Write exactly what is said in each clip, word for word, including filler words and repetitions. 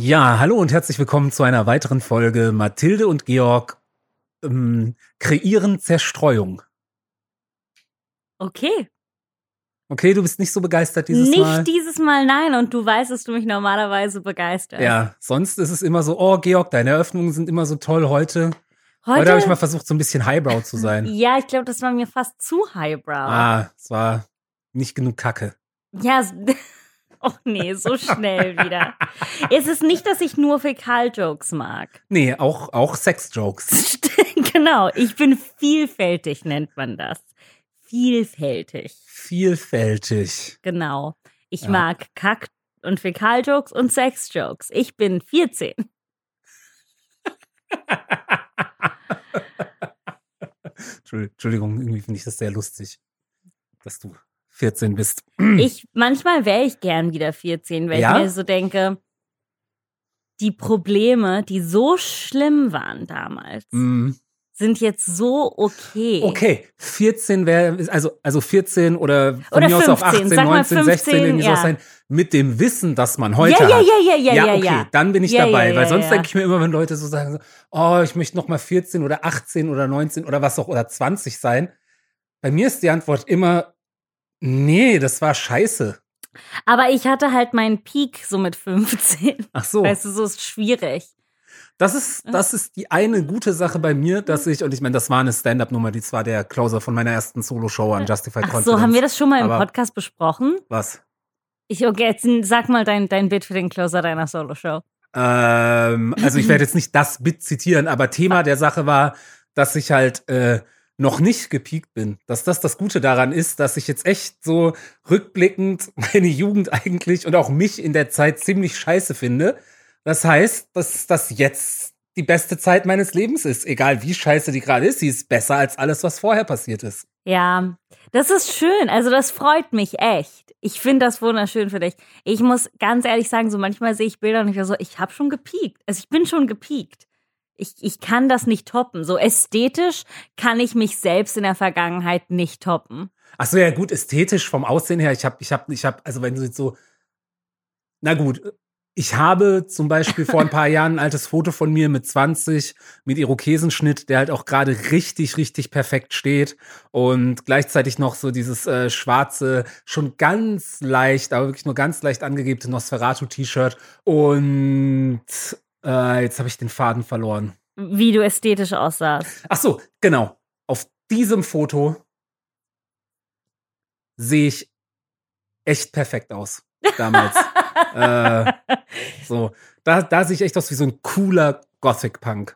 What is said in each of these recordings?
Ja, hallo und herzlich willkommen zu einer weiteren Folge Mathilde und Georg ähm, kreieren Zerstreuung. Okay. Okay, du bist nicht so begeistert dieses nicht Mal? Nicht dieses Mal, nein. Und du weißt, dass du mich normalerweise begeisterst. Ja, sonst ist es immer so, oh Georg, deine Eröffnungen sind immer so toll heute. Heute, heute habe ich mal versucht, so ein bisschen Highbrow zu sein. Ja, ich glaube, das war mir fast zu Highbrow. Ah, es war nicht genug Kacke. Ja, oh nee, so schnell wieder. Es ist nicht, dass ich nur Fäkal-Jokes mag. Nee, auch, auch Sex-Jokes. Genau, ich bin vielfältig, nennt man das. Vielfältig. Vielfältig. Genau. Ich Ja. mag Kack- und Fäkal-Jokes und Sex-Jokes. Ich bin vierzehn. Entschuldigung, irgendwie finde ich das sehr lustig, dass du vierzehn bist. Ich, manchmal wäre ich gern wieder vierzehn, weil Ja? ich mir so denke, die Probleme, die so schlimm waren damals, Mm. sind jetzt so okay. Okay, vierzehn wäre, also, also vierzehn oder von Oder mir aus auch fünfzehn, achtzehn, sag mal neunzehn, sechzehn, fünfzehn, irgendwie ja. sowas sein, mit dem Wissen, dass man heute Ja, ja, hat. ja, ja, ja, ja, okay, ja. dann bin ich Ja, dabei, ja, weil ja, sonst ja. denke ich mir immer, wenn Leute so sagen, so, oh, ich möchte noch mal vierzehn oder achtzehn oder neunzehn oder was auch, oder zwanzig sein. Bei mir ist die Antwort immer, nee, das war scheiße. Aber ich hatte halt meinen Peak so mit fünfzehn. Ach so. Weißt du, so ist schwierig. Das ist, das ist die eine gute Sache bei mir, dass ich, und ich meine, das war eine Stand-Up-Nummer, die war der Closer von meiner ersten Solo-Show an Justified Ach Confidence. so, haben wir das schon mal im Aber Podcast besprochen? Was? Ich, okay, jetzt sag mal dein, dein Bit für den Closer deiner Solo-Show. Ähm, also ich werde jetzt nicht das Bit zitieren, aber Thema der Sache war, dass ich halt äh, noch nicht gepiekt bin. Dass das das Gute daran ist, dass ich jetzt echt so rückblickend meine Jugend eigentlich und auch mich in der Zeit ziemlich scheiße finde. Das heißt, dass das jetzt die beste Zeit meines Lebens ist. Egal wie scheiße die gerade ist, sie ist besser als alles, was vorher passiert ist. Ja, das ist schön. Also das freut mich echt. Ich finde das wunderschön für dich. Ich muss ganz ehrlich sagen, so manchmal sehe ich Bilder und ich bin so, ich habe schon gepiekt. Also ich bin schon gepiekt. Ich, ich kann das nicht toppen. So ästhetisch kann ich mich selbst in der Vergangenheit nicht toppen. Ach so, ja gut, ästhetisch vom Aussehen her. Ich habe, ich habe, ich habe, also wenn du jetzt so, na gut, ich habe zum Beispiel vor ein paar Jahren ein altes Foto von mir mit zwanzig, mit Irokesenschnitt, der halt auch gerade richtig, richtig perfekt steht und gleichzeitig noch so dieses äh, schwarze, schon ganz leicht, aber wirklich nur ganz leicht angegebte Nosferatu-T-Shirt und äh, jetzt habe ich den Faden verloren. Wie du ästhetisch aussahst. Ach so, genau. Auf diesem Foto sehe ich echt perfekt aus damals. äh, so, da, da sehe ich echt aus wie so ein cooler Gothic-Punk.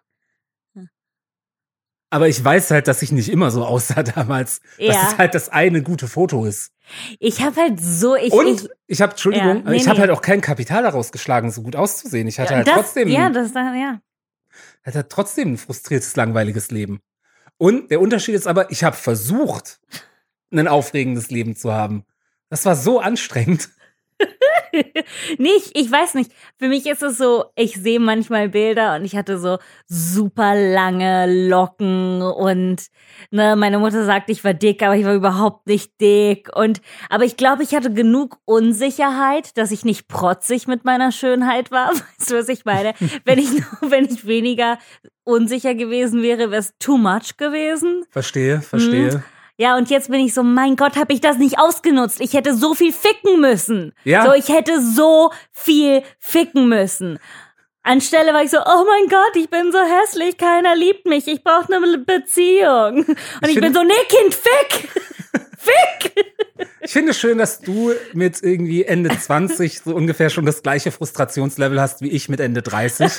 Aber ich weiß halt, dass ich nicht immer so aussah damals. Ja. Dass es halt das eine gute Foto ist. Ich habe halt so... Ich, Und ich, ich habe, Entschuldigung, ja, nee, ich habe nee. halt auch kein Kapital daraus geschlagen, so gut auszusehen. Ich hatte halt das, trotzdem, Ja, das, ja. hatte halt trotzdem ein frustriertes, langweiliges Leben. Und der Unterschied ist aber, ich habe versucht, ein aufregendes Leben zu haben. Das war so anstrengend. Nicht, ich weiß nicht. Für mich ist es so, ich sehe manchmal Bilder und ich hatte so super lange Locken und ne, meine Mutter sagt, ich war dick, aber ich war überhaupt nicht dick. Und aber ich glaube, ich hatte genug Unsicherheit, dass ich nicht protzig mit meiner Schönheit war. Weißt du, was ich meine? Wenn ich wenn ich weniger unsicher gewesen wäre, wäre es too much gewesen. Verstehe, verstehe. Mhm. Ja, und jetzt bin ich so, mein Gott, habe ich das nicht ausgenutzt. Ich hätte so viel ficken müssen. Ja. So, ich hätte so viel ficken müssen. Anstelle war ich so, oh mein Gott, ich bin so hässlich, keiner liebt mich, ich brauche eine Beziehung. Und ich, ich bin so, nee, Kind, fick! Fick! Ich finde es schön, dass du mit irgendwie Ende zwanzig so ungefähr schon das gleiche Frustrationslevel hast wie ich mit Ende dreißig.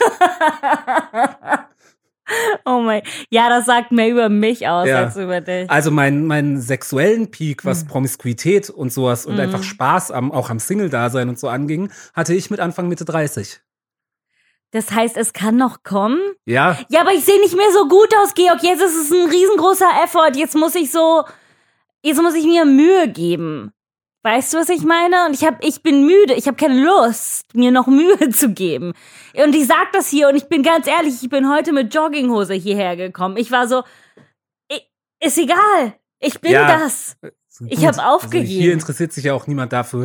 Oh mein, ja, das sagt mehr über mich aus Ja. als über dich. Also meinen meinen sexuellen Peak, was Mhm. Promiskuität und sowas und Mhm. einfach Spaß am, auch am Single-Dasein und so anging, hatte ich mit Anfang Mitte dreißig. Das heißt, es kann noch kommen? Ja, Ja, aber ich sehe nicht mehr so gut aus, Georg. Jetzt ist es ein riesengroßer Effort. Jetzt muss ich so, jetzt muss ich mir Mühe geben. Weißt du, was ich meine? Und ich hab, ich bin müde. Ich habe keine Lust, mir noch Mühe zu geben. Und ich sag das hier und ich bin ganz ehrlich, ich bin heute mit Jogginghose hierher gekommen. Ich war so, ich, ist egal. Ich bin Ja. das. Gut. Ich habe aufgegeben. Also hier interessiert sich ja auch niemand dafür,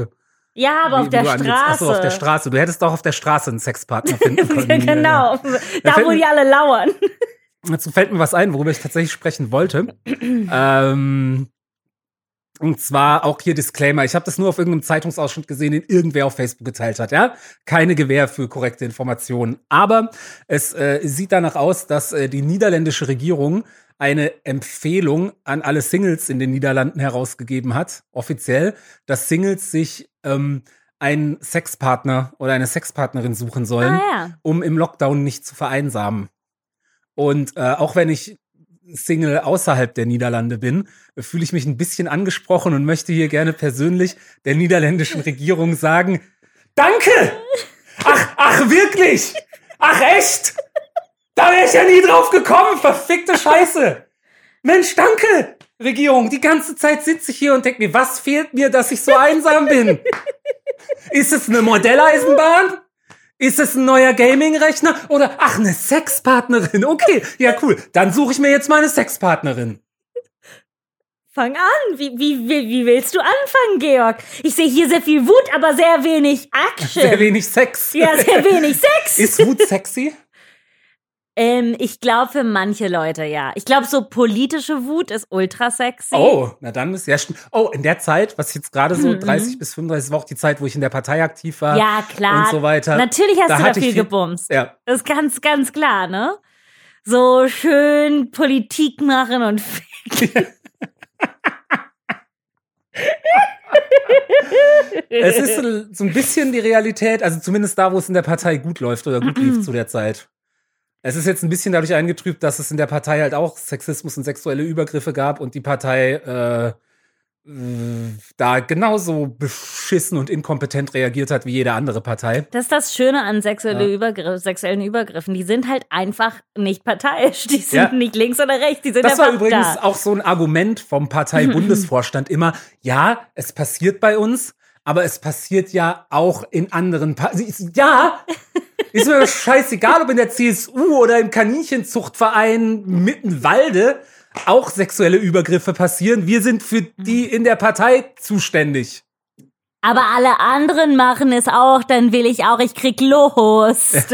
Ja, aber wie, auf der wie Straße. Achso, auf der Straße. Du hättest auch auf der Straße einen Sexpartner finden können. Genau, Ja, ja. da wo die alle lauern. Dazu fällt mir was ein, worüber ich tatsächlich sprechen wollte. ähm, und zwar auch hier Disclaimer. Ich habe das nur auf irgendeinem Zeitungsausschnitt gesehen, den irgendwer auf Facebook geteilt hat. Ja, keine Gewähr für korrekte Informationen. Aber es äh, sieht danach aus, dass äh, die niederländische Regierung eine Empfehlung an alle Singles in den Niederlanden herausgegeben hat, offiziell, dass Singles sich ähm, einen Sexpartner oder eine Sexpartnerin suchen sollen, Ah, ja. um im Lockdown nicht zu vereinsamen. Und äh, auch wenn ich Single außerhalb der Niederlande bin, fühle ich mich ein bisschen angesprochen und möchte hier gerne persönlich der niederländischen Regierung sagen, danke! Ach, ach wirklich? Ach echt? Da wäre ich ja nie drauf gekommen, verfickte Scheiße! Mensch, danke, Regierung. Die ganze Zeit sitze ich hier und denke mir, was fehlt mir, dass ich so einsam bin? Ist es eine Modelleisenbahn? Ist es ein neuer Gaming-Rechner? Oder, ach, eine Sexpartnerin. Okay, ja cool. Dann suche ich mir jetzt mal eine Sexpartnerin. Fang an. Wie, wie, wie, wie willst du anfangen, Georg? Ich sehe hier sehr viel Wut, aber sehr wenig Action. Sehr wenig Sex. Ja, sehr wenig Sex. Ist Wut sexy? Ähm, ich glaube für manche Leute, ja. Ich glaube, so politische Wut ist ultra sexy. Oh, na dann ist ja stimmt. Oh, in der Zeit, was jetzt gerade so Mhm. dreißig bis fünfunddreißig war auch die Zeit, wo ich in der Partei aktiv war. Ja, klar. Und so weiter. Natürlich hast Da du da hatte ich viel viel- gebumst. Ja. Das ist ganz, ganz klar, ne? So schön Politik machen und Es ist so- so ein bisschen die Realität, also zumindest da, wo es in der Partei gut läuft oder gut lief zu der Zeit. Es ist jetzt ein bisschen dadurch eingetrübt, dass es in der Partei halt auch Sexismus und sexuelle Übergriffe gab und die Partei äh, äh, da genauso beschissen und inkompetent reagiert hat wie jede andere Partei. Das ist das Schöne an sexuelle Ja. Übergriff, sexuellen Übergriffen. Die sind halt einfach nicht parteiisch. Die sind Ja. nicht links oder rechts. Die sind Das war einfach übrigens da. auch so ein Argument vom Parteibundesvorstand immer, ja, es passiert bei uns, aber es passiert ja auch in anderen Parteien. Ja, ist mir scheißegal, ob in der C S U oder im Kaninchenzuchtverein Mittenwalde auch sexuelle Übergriffe passieren. Wir sind für die in der Partei zuständig. Aber alle anderen machen es auch, dann will ich auch, ich krieg Lust.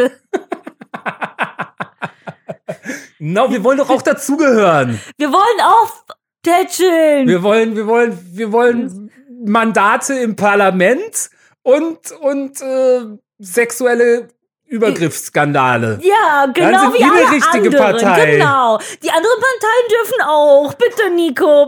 No, wir wollen doch auch dazugehören. Wir wollen auch tätscheln. Wir wollen, wir wollen, wir wollen Mandate im Parlament und, und äh, sexuelle Übergriffsskandale. Ja, Dann genau sind wie wir eine alle richtige anderen. Partei. Genau. Die anderen Parteien dürfen auch. Bitte, Nico,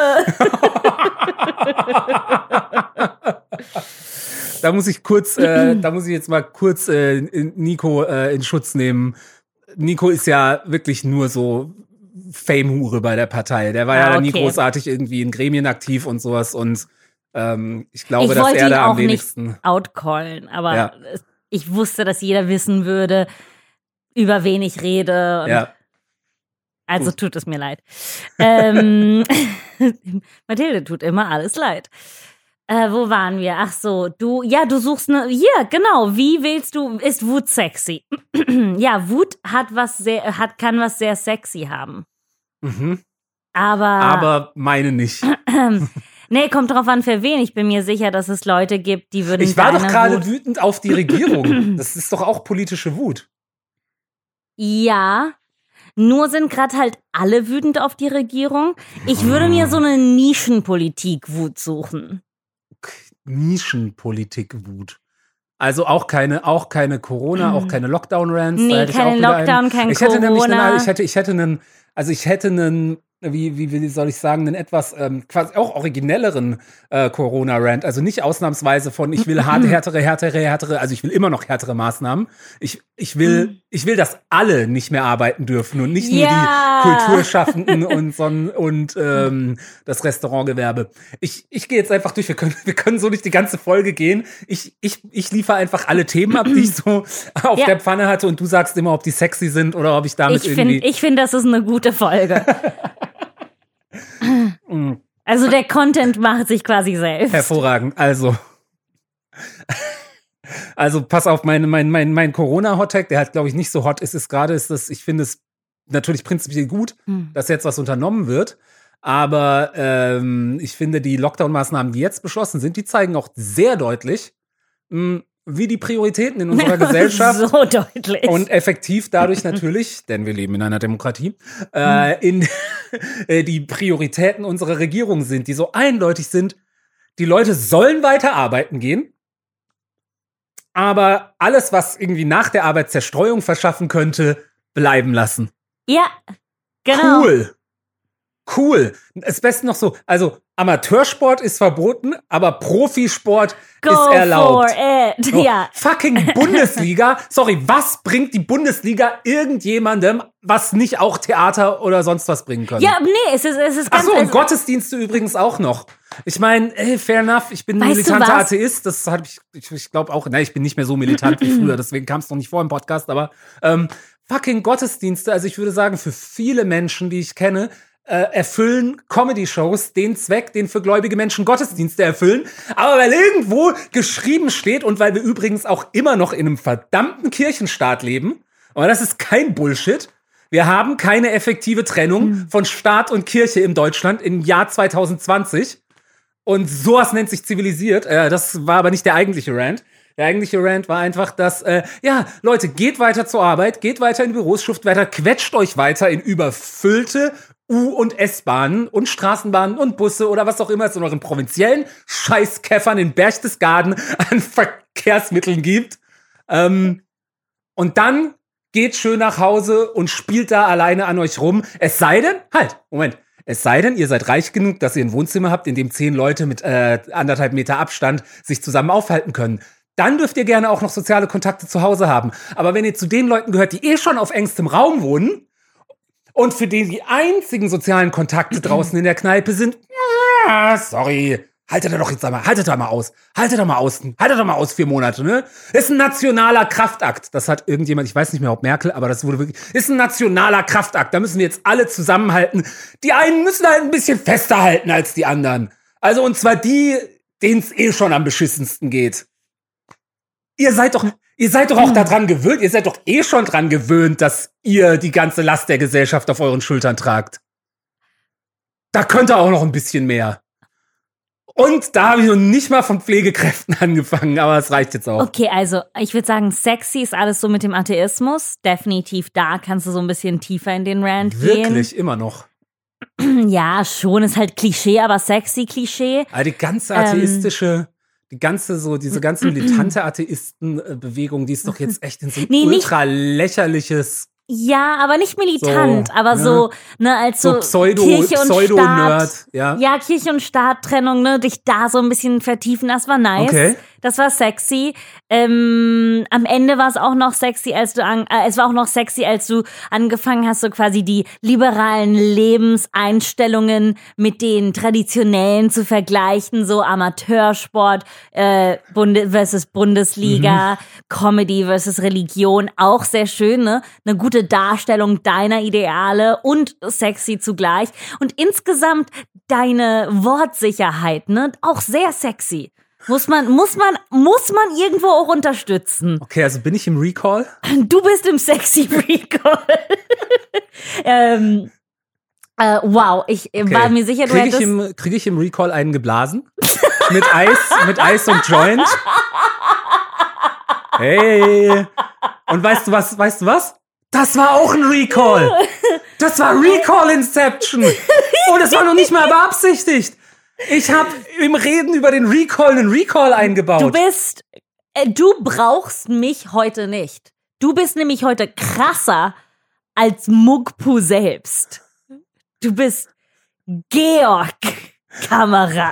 bitte. Da muss ich kurz, äh, da muss ich jetzt mal kurz äh, Nico äh, in Schutz nehmen. Nico ist ja wirklich nur so Fame-Hure bei der Partei. Der war Ah, ja nie okay. großartig irgendwie in Gremien aktiv und sowas. Und ähm, ich glaube, Ich dass wollte er ihn da auch am wenigsten. nicht outcallen, aber Ja. es- ich wusste, dass jeder wissen würde, über wen ich rede. Und Ja. Also Gut. tut es mir leid. ähm, Mathilde tut immer alles leid. Äh, wo waren wir? Ach so, du, ja, du suchst eine, ja, genau, wie willst du, ist Wut sexy? Ja, Wut hat was sehr, hat, kann was sehr sexy haben. Mhm. Aber, Aber meine nicht. nee, kommt drauf an, für wen. Ich bin mir sicher, dass es Leute gibt, die würden Ich war doch deine gerade Wut, wütend auf die Regierung. Das ist doch auch politische Wut. ja, nur sind gerade halt alle wütend auf die Regierung. Ich würde mir so eine Nischenpolitik-Wut suchen. Nischenpolitik-Wut. Also auch keine, auch keine Corona, auch keine Lockdown-Rants. Nee, Da hätte ich keine auch wieder einen- Lockdown, kein ich hätte nämlich Corona. einen, ich hätte, ich hätte einen, also ich hätte einen, wie, wie, wie soll ich sagen, einen etwas ähm, quasi auch originelleren äh, Corona-Rant. Also nicht ausnahmsweise von, ich will harte, härtere, härtere, härtere, also ich will immer noch härtere Maßnahmen. Ich, ich will, ich will, dass alle nicht mehr arbeiten dürfen und nicht nur Ja. die Kulturschaffenden und, so, und ähm, das Restaurantgewerbe. Ich, ich gehe jetzt einfach durch. Wir können, wir können so nicht die ganze Folge gehen. Ich, ich, ich liefere einfach alle Themen ab, die ich so auf Ja. der Pfanne hatte und du sagst immer, ob die sexy sind oder ob ich damit Ich irgendwie. finde, ich find, das ist eine gute Folge. Mm, Also der Content macht sich quasi selbst. hervorragend. Also. Also pass auf, mein, mein, mein, mein Corona-Hottag, der halt, glaube ich, nicht so hot ist, ist gerade, ist das, ich finde es natürlich prinzipiell gut, Hm. dass jetzt was unternommen wird. Aber ähm, ich finde, die Lockdown-Maßnahmen, die jetzt beschlossen sind, die zeigen auch sehr deutlich, mh, wie die Prioritäten in unserer Gesellschaft so deutlich. und effektiv dadurch natürlich, denn wir leben in einer Demokratie, äh, in äh, die Prioritäten unserer Regierung sind, die so eindeutig sind, die Leute sollen weiter arbeiten gehen, aber alles, was irgendwie nach der Arbeit Zerstreuung verschaffen könnte, bleiben lassen. Ja, genau. Cool. Cool. Das Beste noch so, also Amateursport ist verboten, aber Profisport Go ist erlaubt. for it. Oh, Ja. fucking Bundesliga. Sorry, was bringt die Bundesliga irgendjemandem, was nicht auch Theater oder sonst was bringen könnte? Ja, nee, es ist, es ist Ach ganz... so, und also, Gottesdienste übrigens auch noch. Ich meine, ey, fair enough, ich bin ein Weißt du militanter was? Atheist, das habe ich, ich, ich glaube auch, nein, ich bin nicht mehr so militant wie früher, deswegen kam es noch nicht vor im Podcast, aber ähm, fucking Gottesdienste, also ich würde sagen, für viele Menschen, die ich kenne, äh, erfüllen Comedy-Shows den Zweck, den für gläubige Menschen Gottesdienste erfüllen, aber weil irgendwo geschrieben steht und weil wir übrigens auch immer noch in einem verdammten Kirchenstaat leben, aber das ist kein Bullshit, wir haben keine effektive Trennung mhm. von Staat und Kirche in Deutschland im Jahr zwanzig zwanzig. Und sowas nennt sich zivilisiert. Äh, das war aber nicht der eigentliche Rant. Der eigentliche Rant war einfach, dass, äh, ja, Leute, geht weiter zur Arbeit, geht weiter in Büros, schufft weiter, quetscht euch weiter in überfüllte U- und S-Bahnen und Straßenbahnen und Busse oder was auch immer es in euren provinziellen Scheißkäffern in Berchtesgaden an Verkehrsmitteln gibt. Ähm, und dann geht schön nach Hause und spielt da alleine an euch rum. Es sei denn, halt, Moment. Es sei denn, ihr seid reich genug, dass ihr ein Wohnzimmer habt, in dem zehn Leute mit äh, anderthalb Meter Abstand sich zusammen aufhalten können. Dann dürft ihr gerne auch noch soziale Kontakte zu Hause haben. Aber wenn ihr zu den Leuten gehört, die eh schon auf engstem Raum wohnen und für die die einzigen sozialen Kontakte draußen in der Kneipe sind, ah, sorry, haltet da doch jetzt einmal, haltet da mal aus, haltet da mal aus, haltet da mal aus vier Monate, ne? Ist ein nationaler Kraftakt. Das hat irgendjemand, ich weiß nicht mehr, ob Merkel, aber das wurde wirklich, ist ein nationaler Kraftakt. Da müssen wir jetzt alle zusammenhalten. Die einen müssen halt ein bisschen fester halten als die anderen. Also, und zwar die, denen es eh schon am beschissensten geht. Ihr seid doch, ihr seid doch auch daran gewöhnt, ihr seid doch eh schon dran gewöhnt, dass ihr die ganze Last der Gesellschaft auf euren Schultern tragt. Da könnt ihr auch noch ein bisschen mehr. Und da habe ich noch nicht mal von Pflegekräften angefangen, aber es reicht jetzt auch. Okay, also ich würde sagen, sexy ist alles so mit dem Atheismus. Definitiv, da kannst du so ein bisschen tiefer in den Rant Wirklich, gehen. Wirklich, immer noch. Ja, schon, ist halt Klischee, aber sexy Klischee. Aber die ganze atheistische, ähm, die ganze so, diese ganze militante Atheistenbewegung, die ist doch jetzt echt in so ein nee, ultra lächerliches... Ja, aber nicht militant, so, aber ja. so, ne, als so, so Pseudo, Kirche und Pseudo-Nerd, Staat. ja. Ja, Kirche und Staat-Trennung, ne, dich da so ein bisschen vertiefen, das war nice. Okay. Das war sexy. Ähm, am Ende war es auch noch sexy, als du an, äh, es war auch noch sexy, als du angefangen hast, so quasi die liberalen Lebenseinstellungen mit den traditionellen zu vergleichen, so Amateursport äh, Bunde- versus Bundesliga, mhm. Comedy versus Religion, auch sehr schön, ne? Eine gute Darstellung deiner Ideale und sexy zugleich. Und insgesamt deine Wortsicherheit, ne? Auch sehr sexy. Muss man, muss man, muss man irgendwo auch unterstützen. Okay, also bin ich im Recall? Du bist im sexy Recall. ähm, äh, wow, ich okay. war mir sicher, du krieg hättest... Ich im, krieg ich im Recall einen geblasen? mit Eis, mit Eis und Joint? Hey! Und weißt du was, weißt du was? Das war auch ein Recall! Das war Recall Inception! Und es war noch nicht mal beabsichtigt! Ich habe im Reden über den Recall einen Recall eingebaut. Du bist, äh, du brauchst mich heute nicht. Du bist nämlich heute krasser als Mugpu selbst. Du bist Georg Kamera.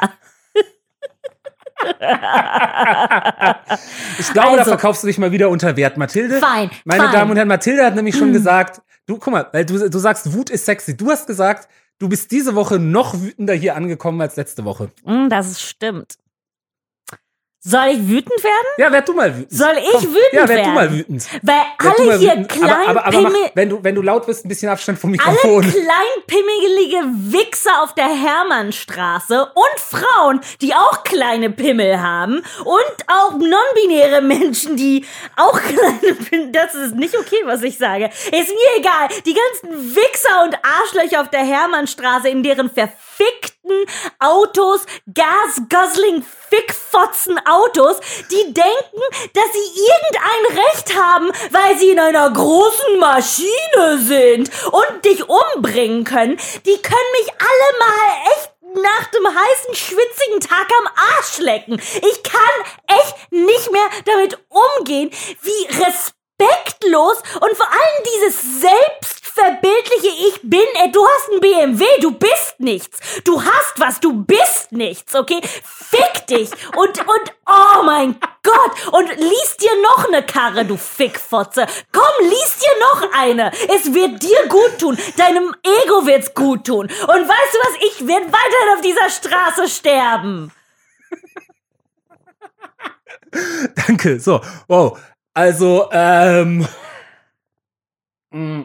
Ich glaube, also, da verkaufst du dich mal wieder unter Wert, Mathilde. Fein, Meine fein. Damen und Herren, Mathilde hat nämlich schon gesagt, du, guck mal, weil du, du sagst, Wut ist sexy. Du hast gesagt, du bist diese Woche noch wütender hier angekommen als letzte Woche. Das stimmt. Soll ich wütend werden? Ja, werd du mal wütend. Soll ich Komm, wütend ja, werd werden? du mal wütend. Weil Werd du alle mal hier wütend. klein aber, aber, aber mach, Pimmel, wenn du, wenn du laut bist, ein bisschen Abstand vom alle Mikrofon. kleinpimmelige Wichser auf der Hermannstraße und Frauen, die auch kleine Pimmel haben und auch non-binäre Menschen, die auch kleine Pimmel, das ist nicht okay, was ich sage. Ist mir egal. Die ganzen Wichser und Arschlöcher auf der Hermannstraße in deren verfickten Autos, Gas-Guzzling, Fickfotzen Autos, die denken, dass sie irgendein Recht haben, weil sie in einer großen Maschine sind und dich umbringen können. Die können mich alle mal echt nach dem heißen, schwitzigen Tag am Arsch lecken. Ich kann echt nicht mehr damit umgehen, wie respektlos und vor allem dieses selbstverbildliche Ich bin, ey, du hast einen B M W, du bist nichts. Du hast was, du bist nichts, okay? Fick dich und, und, oh mein Gott, und lies dir noch eine Karre, du Fickfotze. Komm, lies dir noch eine. Es wird dir gut tun. Deinem Ego wird's gut tun. Und weißt du was? Ich werde weiterhin auf dieser Straße sterben. Danke, so, wow. Also, ähm, mh,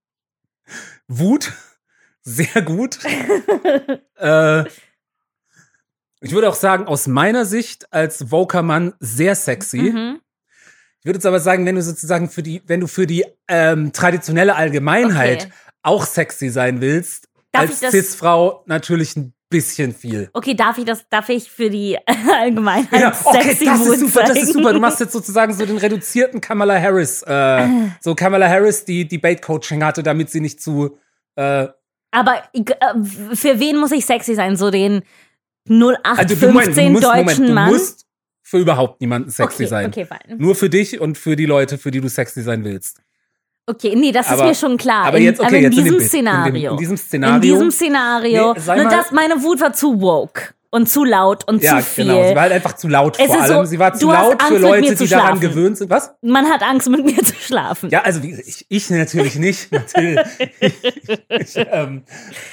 Wut, sehr gut. äh, ich würde auch sagen, aus meiner Sicht als Woker-Mann sehr sexy. Mhm. Ich würde jetzt aber sagen, wenn du sozusagen für die, wenn du für die ähm, traditionelle Allgemeinheit Okay. auch sexy sein willst, Darf als ich das- Cis-Frau natürlich ein bisschen viel. Okay, darf ich das, darf ich für die Allgemeinheit Ja, okay, sexy das Wut ist super, das ist zeigen? super. Du machst jetzt sozusagen so den reduzierten Kamala Harris, äh, so Kamala Harris, die Debate-Coaching hatte, damit sie nicht zu, äh, Aber äh, für wen muss ich sexy sein? So den null acht also du, Moment, du fünfzehn musst, deutschen Moment, du Mann? musst für überhaupt niemanden sexy okay, sein. okay, fein. Nur für dich und für die Leute, für die du sexy sein willst. Okay, nee, das Aber- ist mir schon klar. aber in, jetzt, okay, aber in jetzt in diesem dem Bild. In dem- Szenario. in diesem Szenario. In diesem Szenario. Nee, sei nur mal- das, meine Wut war zu woke und zu laut und Ja, zu viel. genau. Sie war halt einfach zu laut Es vor ist allem. so, Sie war zu du hast laut für Angst, mit Leute, mir zu die daran schlafen. gewöhnt sind. Was? Man hat Angst, mit mir zu schlafen. Ja, also wie gesagt, ich, ich natürlich nicht. Natürlich. ich, ähm,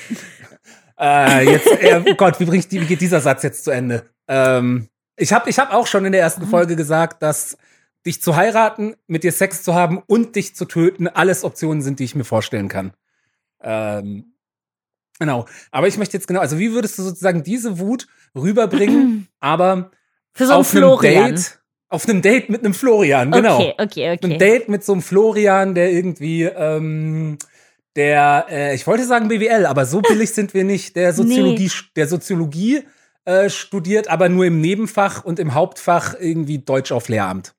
äh, jetzt, äh, oh Gott, wie, bring ich die, wie geht dieser Satz jetzt zu Ende? Ähm, ich habe ich hab auch schon in der ersten Folge gesagt, dass dich zu heiraten, mit dir Sex zu haben und dich zu töten, alles Optionen sind, die ich mir vorstellen kann. Ähm, genau. Aber ich möchte jetzt genau, also wie würdest du sozusagen diese Wut rüberbringen, aber Für so einen auf einem Florian. Date, auf einem Date mit einem Florian, genau. Okay, okay, Ein okay. Date mit so einem Florian, der irgendwie, ähm, der, äh, ich wollte sagen B W L, aber so billig sind wir nicht, der Soziologie, der Soziologie äh, studiert, aber nur im Nebenfach und im Hauptfach irgendwie Deutsch auf Lehramt.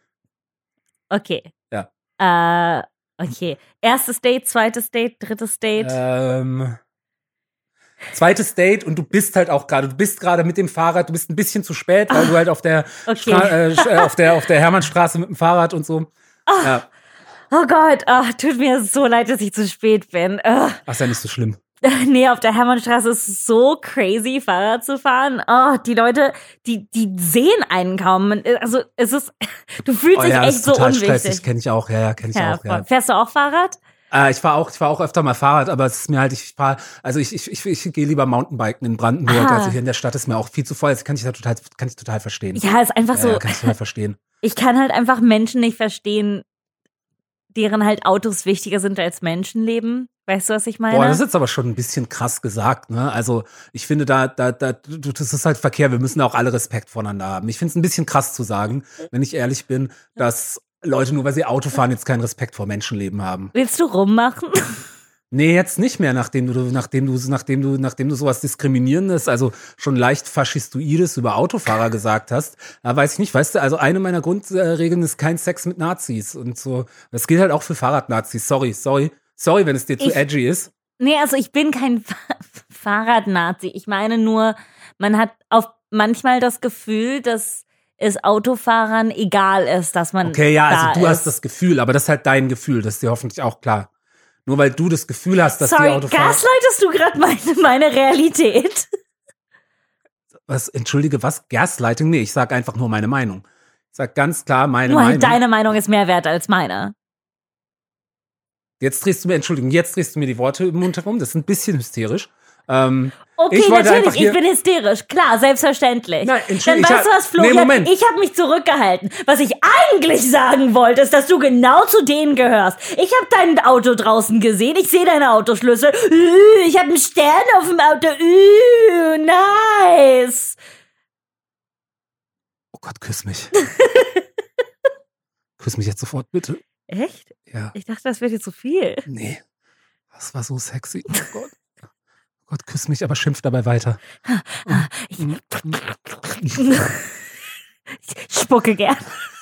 Okay. Ja. Äh, okay. Erstes Date, zweites Date, drittes Date. Ähm, zweites Date und du bist halt auch gerade, du bist gerade mit dem Fahrrad, du bist ein bisschen zu spät, weil du halt auf der, Okay. Stra äh, sch- äh, auf der, auf der Hermannstraße mit dem Fahrrad und so. Ja, Oh Gott, oh, tut mir so leid, dass ich zu spät bin. Oh. ach, ist ja nicht so schlimm. Nee, auf der Hermannstraße ist es so crazy, Fahrrad zu fahren. Oh, die Leute, die, die sehen einen kaum. Also, es ist, du fühlst Oh dich ja, echt das ist so total unwichtig. stressig, kenne ich auch, ja, ja, kenne ich Ja, auch, ja. Fährst du auch Fahrrad? Äh, ich fahre auch, ich fahr auch öfter mal Fahrrad, aber es ist mir halt, ich fahre, also ich, ich, ich, ich gehe lieber Mountainbiken in Brandenburg. Ah. Also hier in der Stadt ist mir auch viel zu voll. Das kann ich da total, kann ich total verstehen. Ja, ist einfach ja, so. ja, kann ich total verstehen. Ich kann halt einfach Menschen nicht verstehen, deren halt Autos wichtiger sind als Menschenleben. Weißt du, was ich meine? Boah, das ist jetzt aber schon ein bisschen krass gesagt, ne? Also ich finde, da, da, da, du- das ist halt Verkehr. Wir müssen auch alle Respekt voneinander haben. Ich finde es ein bisschen krass zu sagen, wenn ich ehrlich bin, dass Leute nur weil sie Auto fahren jetzt keinen Respekt vor Menschenleben haben. Willst du rummachen? Nee, jetzt nicht mehr, nachdem du, nachdem du, nachdem du, nachdem du sowas Diskriminierendes, also schon leicht Faschistoides über Autofahrer gesagt hast. Da weiß ich nicht, weißt du, also eine meiner Grundregeln ist kein Sex mit Nazis und so. Das gilt halt auch für Fahrradnazis. Sorry, sorry, sorry, wenn es dir zu Ich- edgy ist. Nee, also ich bin kein Fa- Fahrradnazi. Ich meine nur, man hat auf manchmal das Gefühl, dass es Autofahrern egal ist, dass man Okay, ja, da also du ist. hast das Gefühl, aber das ist halt dein Gefühl, das ist dir hoffentlich auch klar. Nur weil du das Gefühl hast, dass die Sorry, Autofahrer. gaslightest du gerade meine, meine Realität? Was, entschuldige, was? Gaslighting? Nee, ich sag einfach nur meine Meinung. Ich sag ganz klar meine Nur Meinung. halt deine Meinung ist mehr wert als meine. Jetzt drehst du mir, Entschuldigung, jetzt drehst du mir die Worte im Mund herum. Das ist ein bisschen hysterisch. Ähm, Okay, ich wollte natürlich, einfach hier ich bin hysterisch. Klar, selbstverständlich. Nein, Dann Entschuldigung, weißt du ich was, hab- Florian? nee, Moment. Ich habe mich zurückgehalten. Was ich eigentlich sagen wollte, ist, dass du genau zu denen gehörst. Ich habe dein Auto draußen gesehen. Ich sehe deine Autoschlüssel. Üh, Ich habe einen Stern auf dem Auto. Üh, nice. Oh Gott, küss mich. Küss mich jetzt sofort, bitte. Echt? Ja. Ich dachte, das wird jetzt zu viel. Nee. Das war so sexy. Oh Gott. Oh Gott, küss mich, aber schimpf dabei weiter. Ich spucke gern.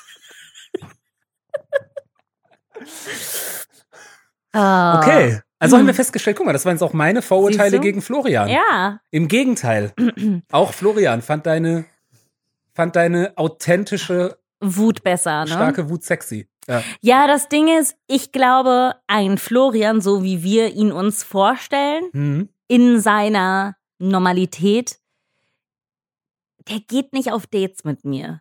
Ah. Okay. Also Hm. haben wir festgestellt, guck mal, das waren jetzt auch meine Vorurteile Siehst du? gegen Florian. Ja. Im Gegenteil. Auch Florian fand deine, fand deine authentische, Wut besser, ne? starke Wut sexy. Ja. Ja, das Ding ist, ich glaube, ein Florian, so wie wir ihn uns vorstellen, Mhm. in seiner Normalität, der geht nicht auf Dates mit mir.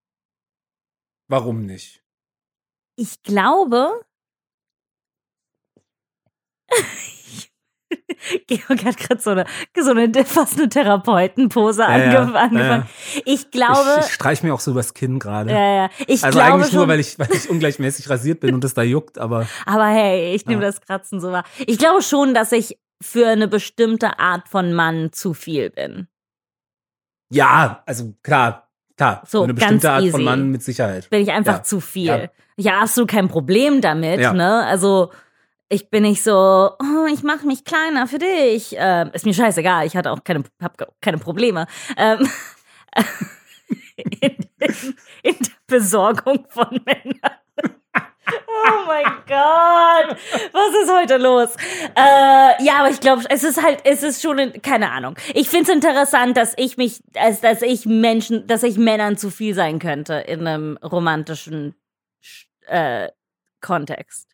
Warum nicht? Ich glaube, Georg hat gerade so eine, so eine fast eine Therapeutenpose Ja, ja, ange ja, angefangen. ja. Ich glaube, Ich, ich streich mir auch so übers Kinn gerade. ja, ja, ich Also glaube eigentlich schon, nur, weil ich, weil ich ungleichmäßig rasiert bin und es da juckt, aber aber hey, ich nehme Ja. das Kratzen so wahr. Ich glaube schon, dass ich für eine bestimmte Art von Mann zu viel bin. ja, also klar, klar. So, für eine ganz bestimmte Art von easy. Mann mit Sicherheit. Bin ich einfach Ja. zu viel. Ja. Ich habe absolut kein Problem damit, Ja. ne? Also ich bin nicht so, oh, ich mache mich kleiner für dich. Ähm, ist mir scheißegal, ich hatte auch keine, hab keine Probleme. Ähm, in, in, in der Besorgung von Männern. Oh mein Gott, was ist heute los? Äh, ja, aber ich glaube, es ist halt, es ist schon, in, keine Ahnung. Ich finde es interessant, dass ich mich, als dass ich Menschen, dass ich Männern zu viel sein könnte in einem romantischen äh, Kontext.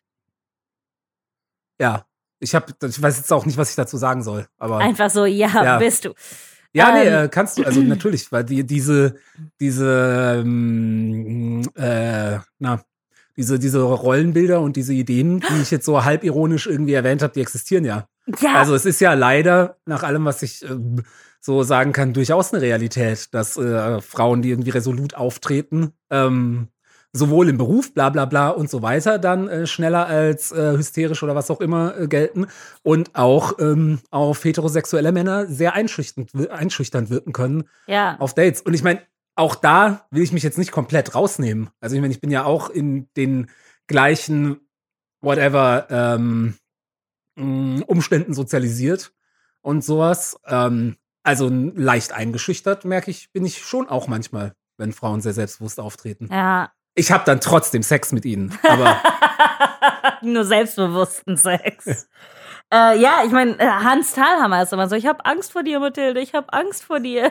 Ja. Ich hab, ich weiß jetzt auch nicht, was ich dazu sagen soll, aber. Einfach so, ja, Ja. bist du. Ja, nee, Ähm, äh, kannst du, also natürlich, weil die, diese, diese, ähm, äh, na, diese, diese Rollenbilder und diese Ideen, die ich jetzt so halb ironisch irgendwie erwähnt habe, die existieren ja. Ja, Also es ist ja leider, nach allem, was ich ähm, so sagen kann, durchaus eine Realität, dass äh, Frauen, die irgendwie resolut auftreten, ähm, sowohl im Beruf, bla bla bla und so weiter, dann äh, schneller als äh, hysterisch oder was auch immer äh, gelten und auch ähm, auf heterosexuelle Männer sehr einschüchternd, wir- einschüchternd wirken können ja. auf Dates. Und ich meine, auch da will ich mich jetzt nicht komplett rausnehmen. Also ich meine, ich bin ja auch in den gleichen, whatever, ähm, mh, Umständen sozialisiert und sowas. Ähm, also leicht eingeschüchtert, merke ich, bin ich schon auch manchmal, wenn Frauen sehr selbstbewusst auftreten. Ja. Ich habe dann trotzdem Sex mit ihnen, aber Nur selbstbewussten Sex. äh, ja, ich meine, Hans Thalhammer ist immer so, ich habe Angst vor dir, Mathilde, ich habe Angst vor dir.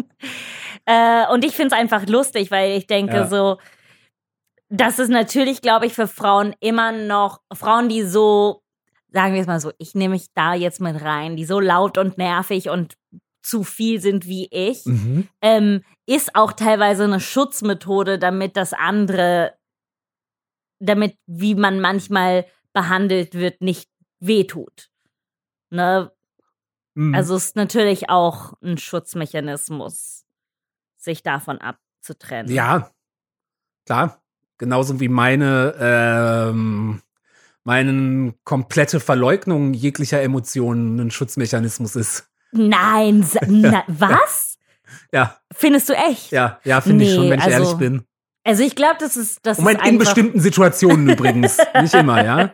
äh, und ich finde es einfach lustig, weil ich denke Ja. so, das ist natürlich, glaube ich, für Frauen immer noch, Frauen, die so, sagen wir es mal so, ich nehme mich da jetzt mit rein, die so laut und nervig und zu viel sind wie ich, mhm. ähm, ist auch teilweise eine Schutzmethode, damit das andere, damit, wie man manchmal behandelt wird, nicht wehtut. Ne? Mhm. Also es ist natürlich auch ein Schutzmechanismus, sich davon abzutrennen. Ja, klar. Genauso wie meine, ähm, meine komplette Verleugnung jeglicher Emotionen ein Schutzmechanismus ist. Nein, sa- na, was? Ja, Findest du echt? ja, ja, finde ich Nee, schon, wenn ich also, ehrlich bin. Also ich glaube, das ist das Moment, ist in einfach, bestimmten Situationen übrigens. Nicht immer, ja.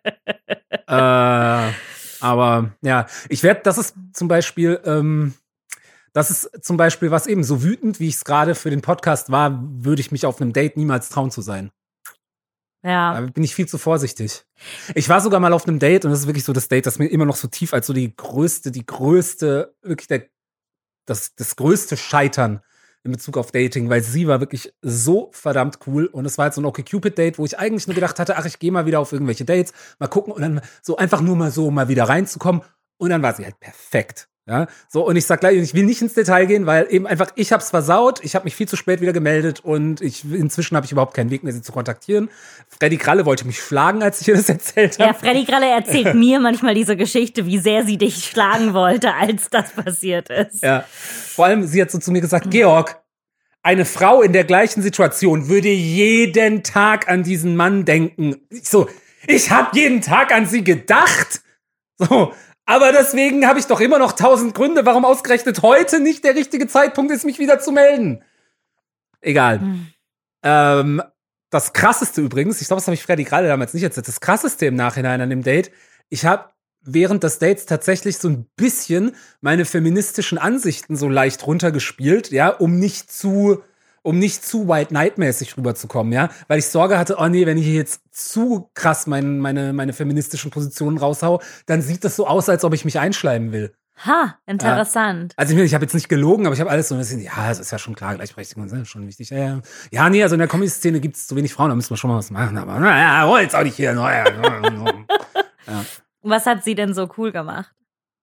äh, aber ja, ich werde, das ist zum Beispiel, ähm, das ist zum Beispiel was eben so wütend, wie ich es gerade für den Podcast war, würde ich mich auf einem Date niemals trauen zu sein. Ja. Da bin ich viel zu vorsichtig. Ich war sogar mal auf einem Date und das ist wirklich so das Date, das mir immer noch so tief als so die größte, die größte, wirklich der, das, das größte Scheitern in Bezug auf Dating, weil sie war wirklich so verdammt cool und es war halt so ein OkCupid-Date, wo ich eigentlich nur gedacht hatte, ach, ich gehe mal wieder auf irgendwelche Dates, mal gucken und dann so einfach nur mal so mal wieder reinzukommen und dann war sie halt perfekt. Ja, so, und ich sag gleich, ich will nicht ins Detail gehen, weil eben einfach, ich hab's versaut, ich habe mich viel zu spät wieder gemeldet und ich inzwischen habe ich überhaupt keinen Weg mehr, sie zu kontaktieren. Freddy Kralle wollte mich schlagen, als ich ihr das erzählt habe. Ja, Freddy Kralle erzählt mir manchmal diese Geschichte, wie sehr sie dich schlagen wollte, als das passiert ist. Ja, vor allem, sie hat so zu mir gesagt, Georg, eine Frau in der gleichen Situation würde jeden Tag an diesen Mann denken. Ich so, ich habe jeden Tag an sie gedacht. So, aber deswegen habe ich doch immer noch tausend Gründe, warum ausgerechnet heute nicht der richtige Zeitpunkt ist, mich wieder zu melden. Egal. Hm. Ähm, das Krasseste übrigens, ich glaube, das habe ich Freddy gerade damals nicht erzählt, das Krasseste im Nachhinein an dem Date, ich habe während des Dates tatsächlich so ein bisschen meine feministischen Ansichten so leicht runtergespielt, ja, um nicht zu... um nicht zu White Knight-mäßig rüberzukommen, ja, weil ich Sorge hatte, oh nee, wenn ich hier jetzt zu krass mein, meine, meine feministischen Positionen raushau, dann sieht das so aus, als ob ich mich einschleimen will. Ha, interessant. Ja. Also ich, ich habe jetzt nicht gelogen, aber ich habe alles so ein bisschen, ja, das ist ja schon klar, Gleichberechtigung ist schon wichtig. Ja, ja. ja, nee, also in der Comedy-Szene gibt es zu wenig Frauen, da müssen wir schon mal was machen, aber naja, oh, jetzt auch nicht hier. Naja. Ja. Was hat sie denn so cool gemacht?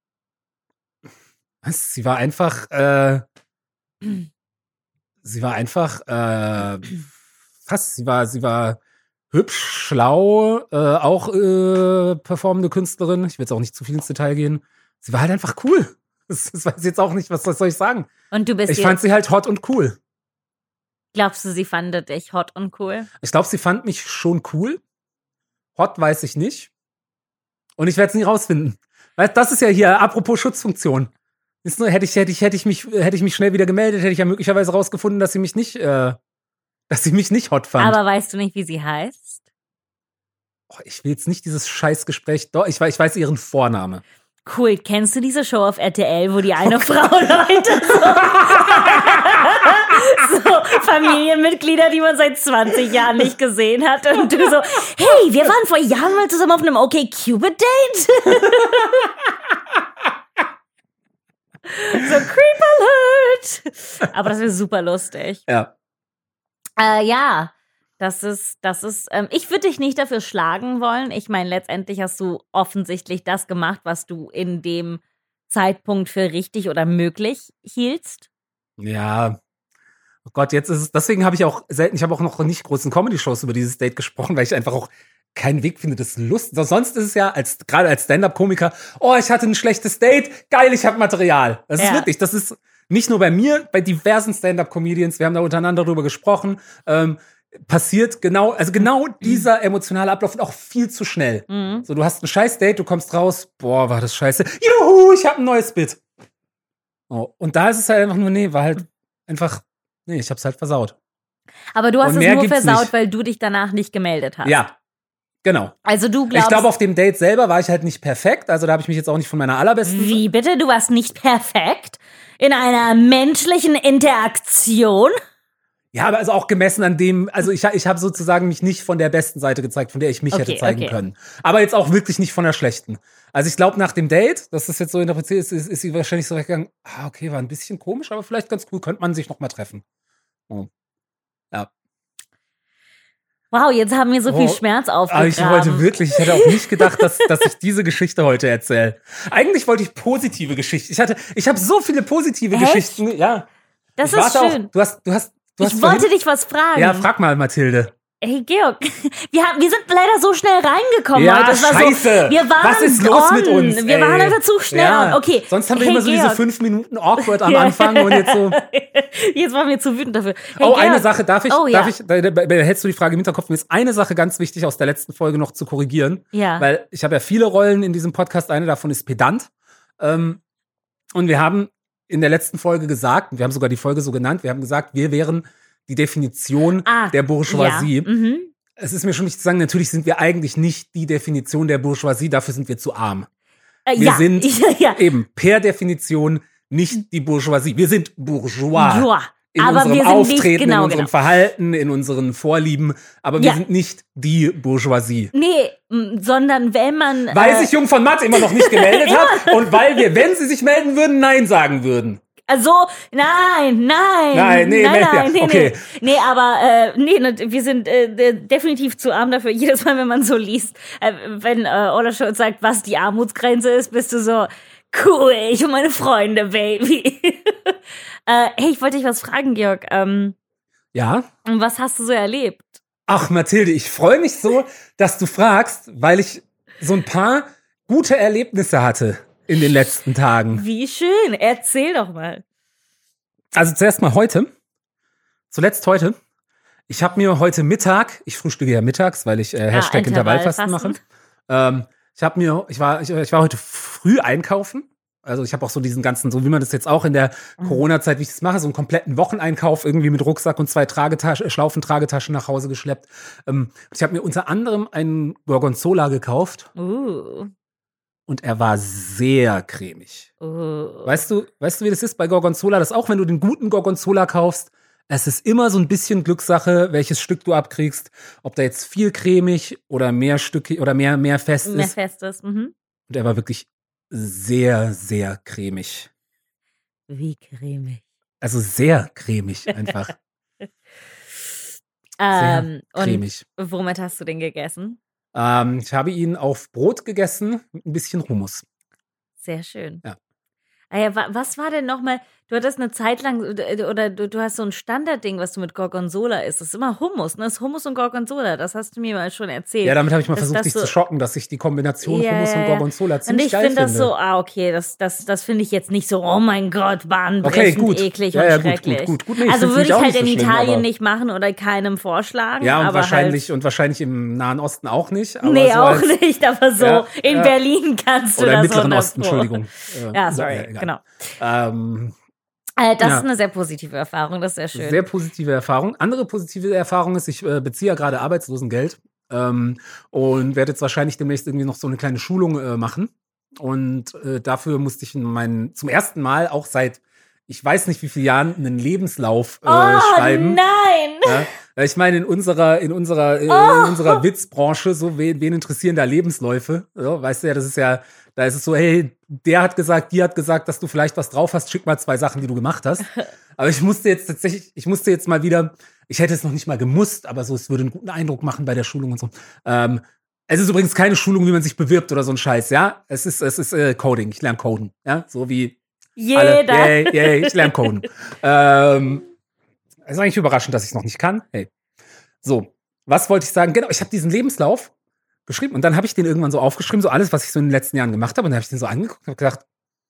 Was? Sie war einfach, äh, Sie war einfach äh, fast, sie war, sie war hübsch, schlau, äh, auch äh, performende Künstlerin. Ich will jetzt auch nicht zu viel ins Detail gehen. Sie war halt einfach cool. Das, das weiß ich jetzt auch nicht, was, was soll ich sagen. Und du bist Ich fand sie halt hot und cool. Glaubst du, sie fand dich hot und cool? Ich glaube, sie fand mich schon cool. Hot weiß ich nicht. Und ich werde es nie rausfinden. Weißt, das ist ja hier, apropos Schutzfunktion. Ist nur, hätte ich, hätte ich, hätte ich mich, hätte ich mich schnell wieder gemeldet, hätte ich ja möglicherweise rausgefunden, dass sie mich nicht, äh, dass sie mich nicht hot fand. Aber weißt du nicht, wie sie heißt? Oh, ich will jetzt nicht dieses Scheißgespräch. Doch, ich weiß, ich weiß ihren Vornamen. Cool. Kennst du diese Show auf R T L, wo die eine oh Frau Leute so, so Familienmitglieder, die man seit zwanzig Jahren nicht gesehen hat, und du so, hey, wir waren vor Jahren mal zusammen auf einem OkCupid-Date. So, Creep Alert! Aber das wäre super lustig. Ja. Äh, ja, das ist, das ist, ähm, ich würde dich nicht dafür schlagen wollen. Ich meine, letztendlich hast du offensichtlich das gemacht, was du in dem Zeitpunkt für richtig oder möglich hieltst. Ja. Oh Gott, jetzt ist es, deswegen habe ich auch selten, ich habe auch noch nicht großen Comedy-Shows über dieses Date gesprochen, weil ich einfach auch keinen Weg finde, das Lust. Sonst ist es ja, als gerade als Stand-Up-Komiker, oh, ich hatte ein schlechtes Date, geil, ich habe Material. Das ist ja. wirklich, das ist nicht nur bei mir, bei diversen Stand-Up-Comedians, wir haben da untereinander drüber gesprochen, ähm, passiert genau, also genau mhm. dieser emotionale Ablauf und auch viel zu schnell. Mhm. So, du hast ein scheiß Date, du kommst raus, boah, war das scheiße, juhu, ich habe ein neues Bit. Oh, und da ist es halt einfach nur, nee, war halt einfach, nee, ich hab's halt versaut. Aber du hast es nur versaut, nicht. Weil du dich danach nicht gemeldet hast. Ja. Genau. Also du glaubst... Ich glaube, auf dem Date selber war ich halt nicht perfekt. Also da habe ich mich jetzt auch nicht von meiner allerbesten... Wie bitte? Du warst nicht perfekt? In einer menschlichen Interaktion? Ja, aber also auch gemessen an dem... Also ich, ich habe sozusagen mich nicht von der besten Seite gezeigt, von der ich mich okay, hätte zeigen okay. können. Aber jetzt auch wirklich nicht von der schlechten. Also ich glaube, nach dem Date, das ist jetzt so interpretiert, ist, ist, ist sie wahrscheinlich so weggegangen, ah, okay, war ein bisschen komisch, aber vielleicht ganz cool, könnte man sich noch mal treffen. Oh. Ja. Wow, jetzt haben wir so viel oh, Schmerz aufgegraben. Ich wollte wirklich, ich hätte auch nicht gedacht, dass, dass ich diese Geschichte heute erzähle. Eigentlich wollte ich positive Geschichten. Ich hatte, ich habe so viele positive Echt? Geschichten. Ja. Das ich ist schön. Auch, du hast, du hast, du hast ich vorhin, wollte dich was fragen. Ja, frag mal, Mathilde. Hey Georg, wir, haben, wir sind leider so schnell reingekommen ja, heute. Das war scheiße. So, wir waren was ist los on. mit uns? Wir ey. waren einfach zu schnell ja. on. Okay. Sonst haben wir hey, immer so Georg. diese fünf Minuten awkward am Anfang und jetzt so. Jetzt waren wir zu wütend dafür. Hey, oh, Georg. eine Sache, darf ich, oh, darf ja. ich, da, da, da hältst du die Frage im Hinterkopf, mir ist eine Sache ganz wichtig aus der letzten Folge noch zu korrigieren. Ja. Weil ich habe ja viele Rollen in diesem Podcast, eine davon ist Pedant. Ähm, und wir haben in der letzten Folge gesagt, wir haben sogar die Folge so genannt, wir haben gesagt, wir wären die Definition ah, der Bourgeoisie. Ja. Mhm. Es ist mir schon wichtig zu sagen, natürlich sind wir eigentlich nicht die Definition der Bourgeoisie, dafür sind wir zu arm. Äh, wir ja. sind ja, ja. eben per Definition nicht die Bourgeoisie. Wir sind Bourgeois. Joa. In aber unserem wir sind Auftreten, nicht, genau, in unserem genau. Verhalten, in unseren Vorlieben. Aber wir ja. sind nicht die Bourgeoisie. Nee, m- sondern wenn man... Weil äh, sich Jung von Matt immer noch nicht gemeldet hat und weil wir, wenn sie sich melden würden, Nein sagen würden. Also, nein, nein. Nein, nee, nein, nee, nein, nee, okay. nee. Nee, aber, äh, nee, ne, wir sind äh, definitiv zu arm dafür. Jedes Mal, wenn man so liest, äh, wenn äh, Ola Schulz sagt, was die Armutsgrenze ist, bist du so, Cool, ich und meine Freunde, Baby. äh, hey, ich wollte dich was fragen, Georg. Ähm, Ja? was hast du so erlebt? Ach, Mathilde, ich freue mich so, dass du fragst, weil ich so ein paar gute Erlebnisse hatte in den letzten Tagen. Wie schön, erzähl doch mal. Also zuerst mal heute. Zuletzt heute. Ich habe mir heute Mittag, ich frühstücke ja mittags, weil ich äh, Hashtag Ah, Intervallfasten mache. Ähm, ich habe mir, ich war, ich, ich war heute früh einkaufen. Also ich habe auch so diesen ganzen, so wie man das jetzt auch in der Mhm. Corona-Zeit, wie ich das mache, so einen kompletten Wocheneinkauf irgendwie mit Rucksack und zwei Tragetaschen, Schlaufentragetaschen nach Hause geschleppt. Ähm, ich habe mir unter anderem einen Gorgonzola gekauft Uh, und er war sehr cremig. uh. Weißt du, weißt du, wie das ist bei Gorgonzola, dass auch wenn du den guten Gorgonzola kaufst, es ist immer so ein bisschen Glückssache, welches Stück du abkriegst, ob da jetzt viel cremig oder mehr Stücke oder mehr mehr fest Mehr ist. Festes. Mhm. Und er war wirklich sehr, sehr cremig. Wie cremig. Also sehr cremig einfach. Ähm, und cremig. womit hast du den gegessen? Ähm, ich habe ihn auf Brot gegessen mit ein bisschen Hummus. Sehr schön. Ja. Ah ja, wa- was war denn nochmal? Du hattest eine Zeit lang, oder oder du, du hast so ein Standardding, was du mit Gorgonzola isst. Das ist immer Hummus, ne? Das ist Hummus und Gorgonzola. Das hast du mir mal schon erzählt. Ja, damit habe ich mal Dass versucht, das dich so- zu schocken, dass ich die Kombination Ja, Hummus ja, und ja. Gorgonzola Und ziemlich ich geil finde finde. das so, ah, okay, das, das, das finde ich jetzt nicht so, oh mein Gott, bahnbrechend, Okay, gut. eklig Ja, und ja, gut, schrecklich. gut, gut, gut. Nee, ich also find's würde ich nämlich auch halt nicht in so schlimm, Italien aber- nicht machen oder keinem vorschlagen. Ja, und aber wahrscheinlich, Halt, und wahrscheinlich im Nahen Osten auch nicht. Aber nee, so auch als, nicht, aber so Ja, in ja. Berlin kannst du Oder im das Mittleren hundert Osten, Pro. Entschuldigung. Äh, Ja, so, sorry, ja, egal. genau. Ähm, Äh, das Ja. ist eine sehr positive Erfahrung, das ist sehr schön. Sehr positive Erfahrung. Andere positive Erfahrung ist, ich äh, beziehe ja gerade Arbeitslosengeld ähm, und werde jetzt wahrscheinlich demnächst irgendwie noch so eine kleine Schulung äh, machen. Und äh, dafür musste ich in meinen, zum ersten Mal auch seit, ich weiß nicht wie vielen Jahren, einen Lebenslauf äh, oh schreiben. nein! Ja, weil ich meine, in unserer, in unserer, äh, Oh. in unserer Witzbranche, so wen, wen interessieren da Lebensläufe? So, weißt du ja, das ist ja, da ist es so, hey, der hat gesagt, die hat gesagt, dass du vielleicht was drauf hast, schick mal zwei Sachen, die du gemacht hast. Aber ich musste jetzt tatsächlich, ich musste jetzt mal wieder, ich hätte es noch nicht mal gemusst, aber so, es würde einen guten Eindruck machen bei der Schulung und so. Ähm, es ist übrigens keine Schulung, wie man sich bewirbt oder so ein Scheiß, ja? Es ist, es ist äh, Coding, ich lerne Coden, ja? So wie alle. Jeder. Yay, yay, ich lerne Coden. ähm, ist eigentlich überraschend, dass ich es noch nicht kann. Hey. So, was wollte ich sagen? Genau, ich habe diesen Lebenslauf geschrieben und dann habe ich den irgendwann so aufgeschrieben, so alles, was ich so in den letzten Jahren gemacht habe. Und dann habe ich den so angeguckt und habe gedacht,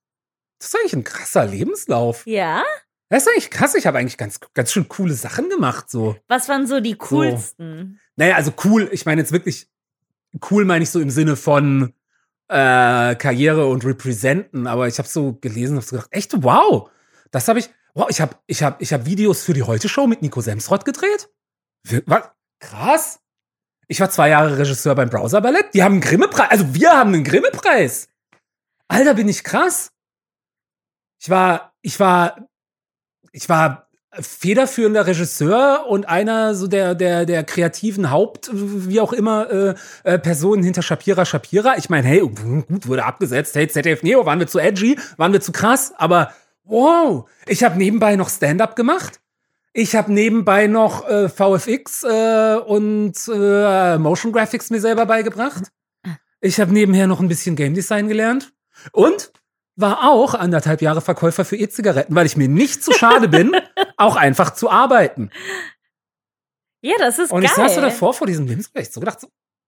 das ist eigentlich ein krasser Lebenslauf. Ja? Das ist eigentlich krass. Ich habe eigentlich ganz, ganz schön coole Sachen gemacht. So. Was waren so die coolsten? Naja, also cool, ich meine jetzt wirklich, cool meine ich so im Sinne von äh, Karriere und Representen, aber ich habe so gelesen und habe so gedacht, echt, wow, das habe ich, wow, ich habe ich hab, ich hab Videos für die Heute-Show mit Nico Semsrott gedreht. Wir, was? Krass. Ich war zwei Jahre Regisseur beim Browser Ballett. Die haben einen Grimme-Preis. Also wir haben einen Grimme-Preis. Alter, bin ich krass. Ich war, ich war, ich war federführender Regisseur und einer so der der der kreativen Haupt, wie auch immer, äh, äh, Personen hinter Shapira Shapira. Ich meine, hey, gut, wurde abgesetzt. Hey, Z D F Neo, waren wir zu edgy, waren wir zu krass, aber wow, ich habe nebenbei noch Stand-up gemacht. Ich habe nebenbei noch äh, V F X äh, und äh, Motion Graphics mir selber beigebracht. Ich habe nebenher noch ein bisschen Game Design gelernt und war auch anderthalb Jahre Verkäufer für E-Zigaretten, weil ich mir nicht zu schade bin, auch einfach zu arbeiten. Ja, das ist Und geil. ich saß so davor vor diesem Lebensgericht, so gedacht, so,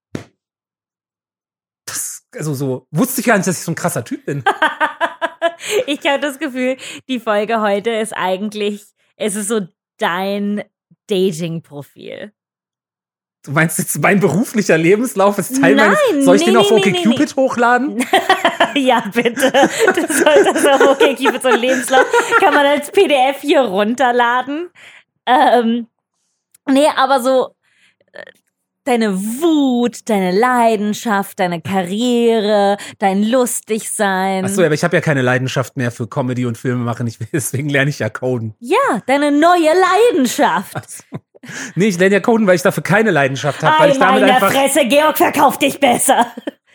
das, also so, wusste ich gar nicht, dass ich so ein krasser Typ bin. Ich habe das Gefühl, die Folge heute ist eigentlich, es ist so dein Dating-Profil. Du meinst jetzt, mein beruflicher Lebenslauf ist Teil Nein, meines, soll ich nee, den auf nee, nee, OkCupid nee. hochladen? Ja, bitte. Das soll das auf okay, keep it so ein Lebenslauf. Kann man als P D F hier runterladen. Ähm, nee, aber so äh, deine Wut, deine Leidenschaft, deine Karriere, dein Lustigsein. Achso, aber ich habe ja keine Leidenschaft mehr für Comedy und Filme machen. Ich, deswegen lerne ich ja Coden. Ja, deine neue Leidenschaft. Achso. Nee, ich lerne ja Coden, weil ich dafür keine Leidenschaft habe. Weil Ei, ich damit meine einfach. Fresse, Georg, verkauf dich besser.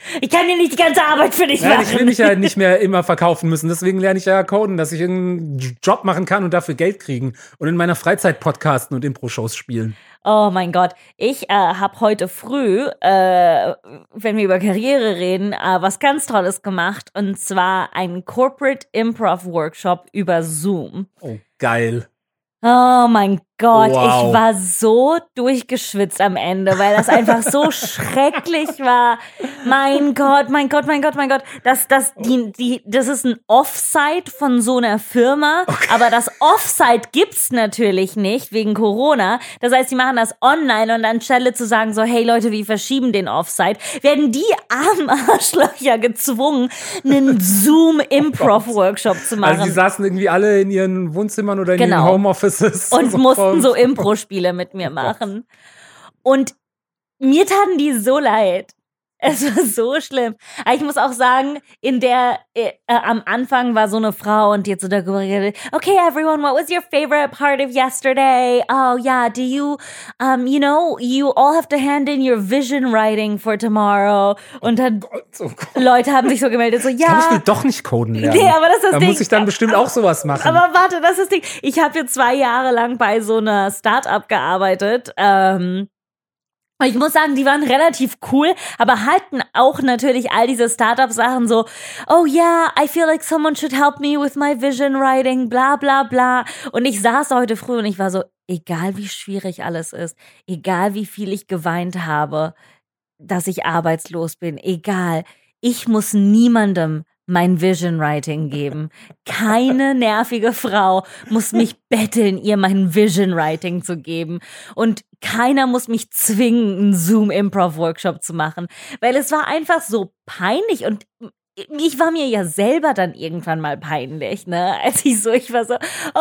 Ich kann dir nicht die ganze Arbeit für dich Nein, machen. ich will mich ja nicht mehr immer verkaufen müssen. Deswegen lerne ich ja coden, dass ich irgendeinen Job machen kann und dafür Geld kriegen. Und in meiner Freizeit podcasten und Impro-Shows spielen. Oh mein Gott, ich äh, habe heute früh, äh, wenn wir über Karriere reden, äh, was ganz Tolles gemacht. Und zwar einen Corporate Improv Workshop über Zoom. Oh, geil. Oh mein Gott, Wow. ich war so durchgeschwitzt am Ende, weil das einfach so schrecklich war. Mein Gott, mein Gott, mein Gott, mein Gott. Das, das, die, die, das ist ein Offsite von so einer Firma, okay. Aber das Offsite gibt's natürlich nicht wegen Corona. Das heißt, die machen das online und anstelle zu sagen so, hey Leute, wir verschieben den Offsite, werden die armen Arschlöcher gezwungen, einen Zoom-Improv-Workshop zu machen. Also die saßen irgendwie alle in ihren Wohnzimmern oder in genau. ihren Homeoffices. Und so mussten so Impro-Spiele mit mir machen. Und mir taten die so leid. Es war so schlimm. Aber ich muss auch sagen, in der, äh, am Anfang war so eine Frau und die hat so darüber geredet, okay, everyone, what was your favorite part of yesterday? Oh, yeah, do you, um, you know, you all have to hand in your vision writing for tomorrow. Und dann, oh Gott, oh Gott. Leute haben sich so gemeldet, so, ja. Ich glaube, ich will doch nicht coden lernen. Nee, aber das ist das da Ding. muss ich dann bestimmt auch sowas machen. Aber warte, das ist das Ding. Ich habe jetzt zwei Jahre lang bei so einer Start-up gearbeitet, ähm, ich muss sagen, die waren relativ cool, aber halten auch natürlich all diese Startup-Sachen so, oh yeah, I feel like someone should help me with my vision writing, bla bla bla. Und ich saß heute früh und ich war so, egal wie schwierig alles ist, egal wie viel ich geweint habe, dass ich arbeitslos bin, egal, ich muss niemandem mein Vision Writing geben. Keine nervige Frau muss mich betteln, ihr mein Vision Writing zu geben. Und keiner muss mich zwingen, einen Zoom-Improv-Workshop zu machen. Weil es war einfach so peinlich und ich war mir ja selber dann irgendwann mal peinlich, ne? Als ich so, ich war so,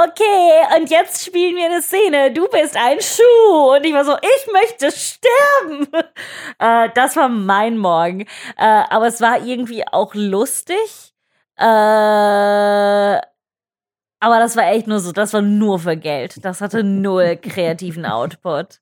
okay, und jetzt spielen wir eine Szene, du bist ein Schuh. Und ich war so, ich möchte sterben. Äh, das war mein Morgen. Äh, aber es war irgendwie auch lustig. Äh, aber das war echt nur so, das war nur für Geld. Das hatte null kreativen Output.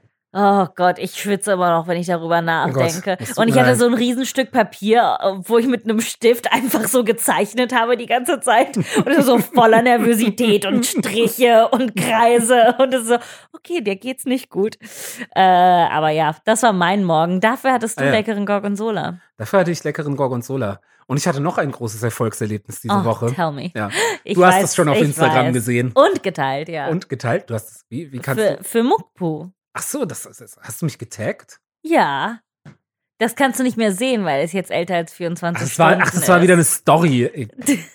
Oh Gott, ich schwitze immer noch, wenn ich darüber nachdenke. Oh, und ich hatte so ein Riesenstück Papier, wo ich mit einem Stift einfach so gezeichnet habe die ganze Zeit. Und es so voller Nervosität und Striche und Kreise. Und es so, okay, dir geht's nicht gut. Äh, aber ja, das war mein Morgen. Dafür hattest du ah, ja. leckeren Gorgonzola. Dafür hatte ich leckeren Gorgonzola. Und ich hatte noch ein großes Erfolgserlebnis diese oh, Woche. Tell me. Ja. Ich du hast weiß, das schon auf Instagram weiß. gesehen. Und geteilt, ja. Und geteilt? Du hast es, wie, wie kannst für, du? Für Muckpu. Ach so, das, das, hast du mich getaggt? Ja. Das kannst du nicht mehr sehen, weil es jetzt älter als vierundzwanzig ach, das war, Stunden Ach, das ist. war wieder eine Story.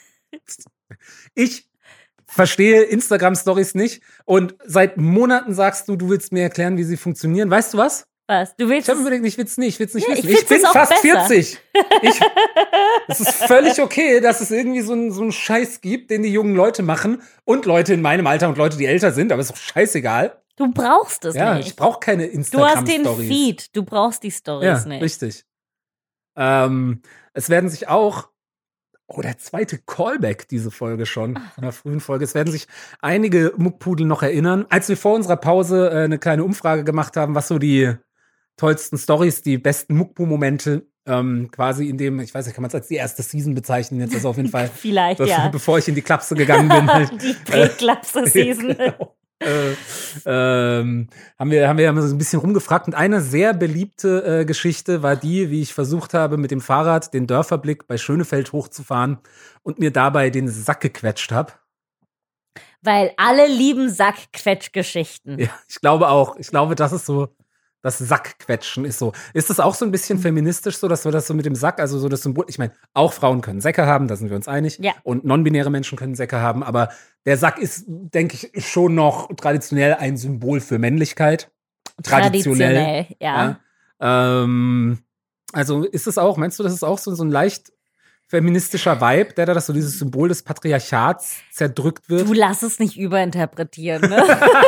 Ich verstehe Instagram-Stories nicht und seit Monaten sagst du, du willst mir erklären, wie sie funktionieren. Weißt du was? Was? Du willst ich habe überlegt, ich will es nicht, ich will es nicht ja, wissen. Ich, ich bin fast besser. vierzig. Ich, es ist völlig okay, dass es irgendwie so einen so einen Scheiß gibt, den die jungen Leute machen und Leute in meinem Alter und Leute, die älter sind, aber ist doch scheißegal. Du brauchst es ja, nicht. Ja, ich brauche keine Instagram-Stories. Du hast den Feed, du brauchst die Stories ja, nicht. Richtig. Ähm, es werden sich auch, oh, der zweite Callback diese Folge schon, von der frühen Folge, es werden sich einige Muckpudel noch erinnern, als wir vor unserer Pause äh, eine kleine Umfrage gemacht haben, was so die tollsten Stories, die besten Muckpu-Momente ähm, quasi in dem, ich weiß nicht, kann man es als die erste Season bezeichnen, jetzt also auf jeden Fall. Vielleicht, be- ja. Bevor ich in die Klapse gegangen bin. Halt, die Prä-Klapse-Season. genau. Äh, ähm, haben wir haben wir ja so ein bisschen rumgefragt und eine sehr beliebte äh, Geschichte war die, wie ich versucht habe, mit dem Fahrrad den Dörferblick bei Schönefeld hochzufahren und mir dabei den Sack gequetscht habe. Weil alle lieben Sackquetschgeschichten. Ja, ich glaube auch. Ich glaube, das ist so, das Sackquetschen ist so. Ist das auch so ein bisschen feministisch so, dass wir das so mit dem Sack, also so das Symbol, ich meine, auch Frauen können Säcke haben, da sind wir uns einig. Ja. Und non-binäre Menschen können Säcke haben, aber der Sack ist, denke ich, schon noch traditionell ein Symbol für Männlichkeit. Traditionell. Traditionell, ja. ja. Ähm, also ist es auch, meinst du, das ist auch so, so ein leicht feministischer Vibe, der da das so dieses Symbol des Patriarchats zerdrückt wird? Du lass es nicht überinterpretieren, ne?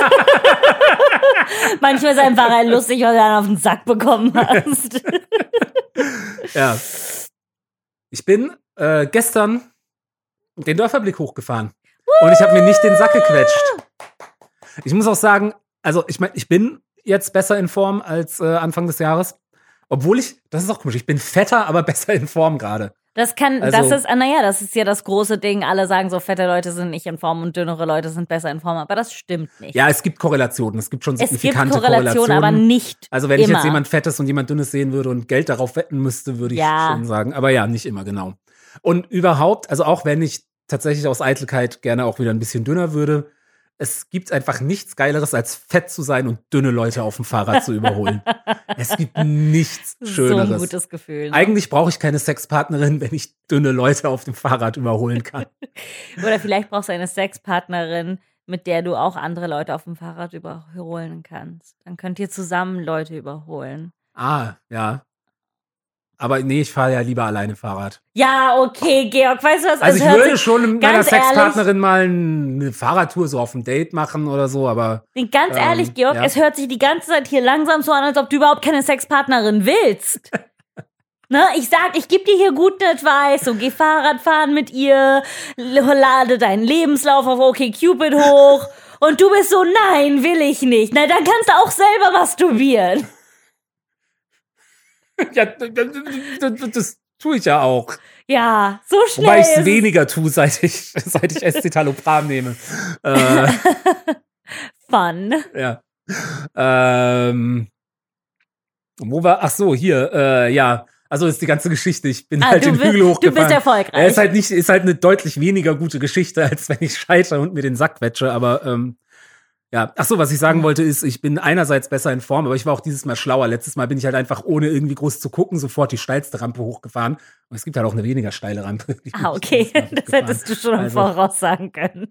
Manchmal ist einfach ein lustig, was du dann auf den Sack bekommen hast. Ja. Ich bin äh, gestern den Dörferblick hochgefahren. Und ich habe mir nicht den Sack gequetscht. Ich muss auch sagen, also ich meine, ich bin jetzt besser in Form als äh, Anfang des Jahres. Obwohl ich, das ist auch komisch, ich bin fetter, aber besser in Form gerade. Das kann, Also- das ist, ah, naja, das ist ja das große Ding. Alle sagen so, fette Leute sind nicht in Form und dünnere Leute sind besser in Form. Aber das stimmt nicht. Ja, es gibt Korrelationen, es gibt schon es gibt signifikante Korrelationen, aber nicht Also wenn immer. ich jetzt jemand Fettes und jemand Dünnes sehen würde und Geld darauf wetten müsste, würde ich Ja. schon sagen. Aber ja, nicht immer, genau. Und überhaupt, also auch wenn ich tatsächlich aus Eitelkeit gerne auch wieder ein bisschen dünner würde, es gibt einfach nichts Geileres, als fett zu sein und dünne Leute auf dem Fahrrad zu überholen. Es gibt nichts Schöneres. So ein gutes Gefühl. Ne? Eigentlich brauche ich keine Sexpartnerin, wenn ich dünne Leute auf dem Fahrrad überholen kann. Oder vielleicht brauchst du eine Sexpartnerin, mit der du auch andere Leute auf dem Fahrrad überholen kannst. Dann könnt ihr zusammen Leute überholen. Ah, ja. Aber nee, ich fahre ja lieber alleine Fahrrad. Ja, okay, Georg, weißt du was? Also Es ich hört würde sich- schon mit meiner ganz ehrlich- Sexpartnerin mal eine Fahrradtour so auf dem Date machen oder so, aber Ganz Ähm, ehrlich, Georg, ja. es hört sich die ganze Zeit hier langsam so an, als ob du überhaupt keine Sexpartnerin willst. Ne, ich sag, ich geb dir hier guten Advice, so geh Fahrrad fahren mit ihr, l- lade deinen Lebenslauf auf OkCupid hoch und du bist so, nein, will ich nicht. Na, dann kannst du auch selber masturbieren. ja, das, das, das tue ich ja auch. Ja, so schnell Wobei ich ist es es. weniger tue, seit ich, seit ich Escitalopram nehme. Äh, Fun. ja. Ähm, wo war, ach so, hier, äh, ja. Also ist die ganze Geschichte. Ich bin Ah, halt du den bist- Hügel du hochgefahren. bist erfolgreich. Er ist halt nicht, ist halt eine deutlich weniger gute Geschichte, als wenn ich scheitere und mir den Sack quetsche, aber ähm, ja. Ach so, was ich sagen wollte ist, ich bin einerseits besser in Form, aber ich war auch dieses Mal schlauer. Letztes Mal bin ich halt einfach, ohne irgendwie groß zu gucken, sofort die steilste Rampe hochgefahren. Und es gibt halt auch eine weniger steile Rampe. Die bin Ah, ich okay, dieses Mal das hochgefahren. hättest du schon im Also- Voraus sagen können.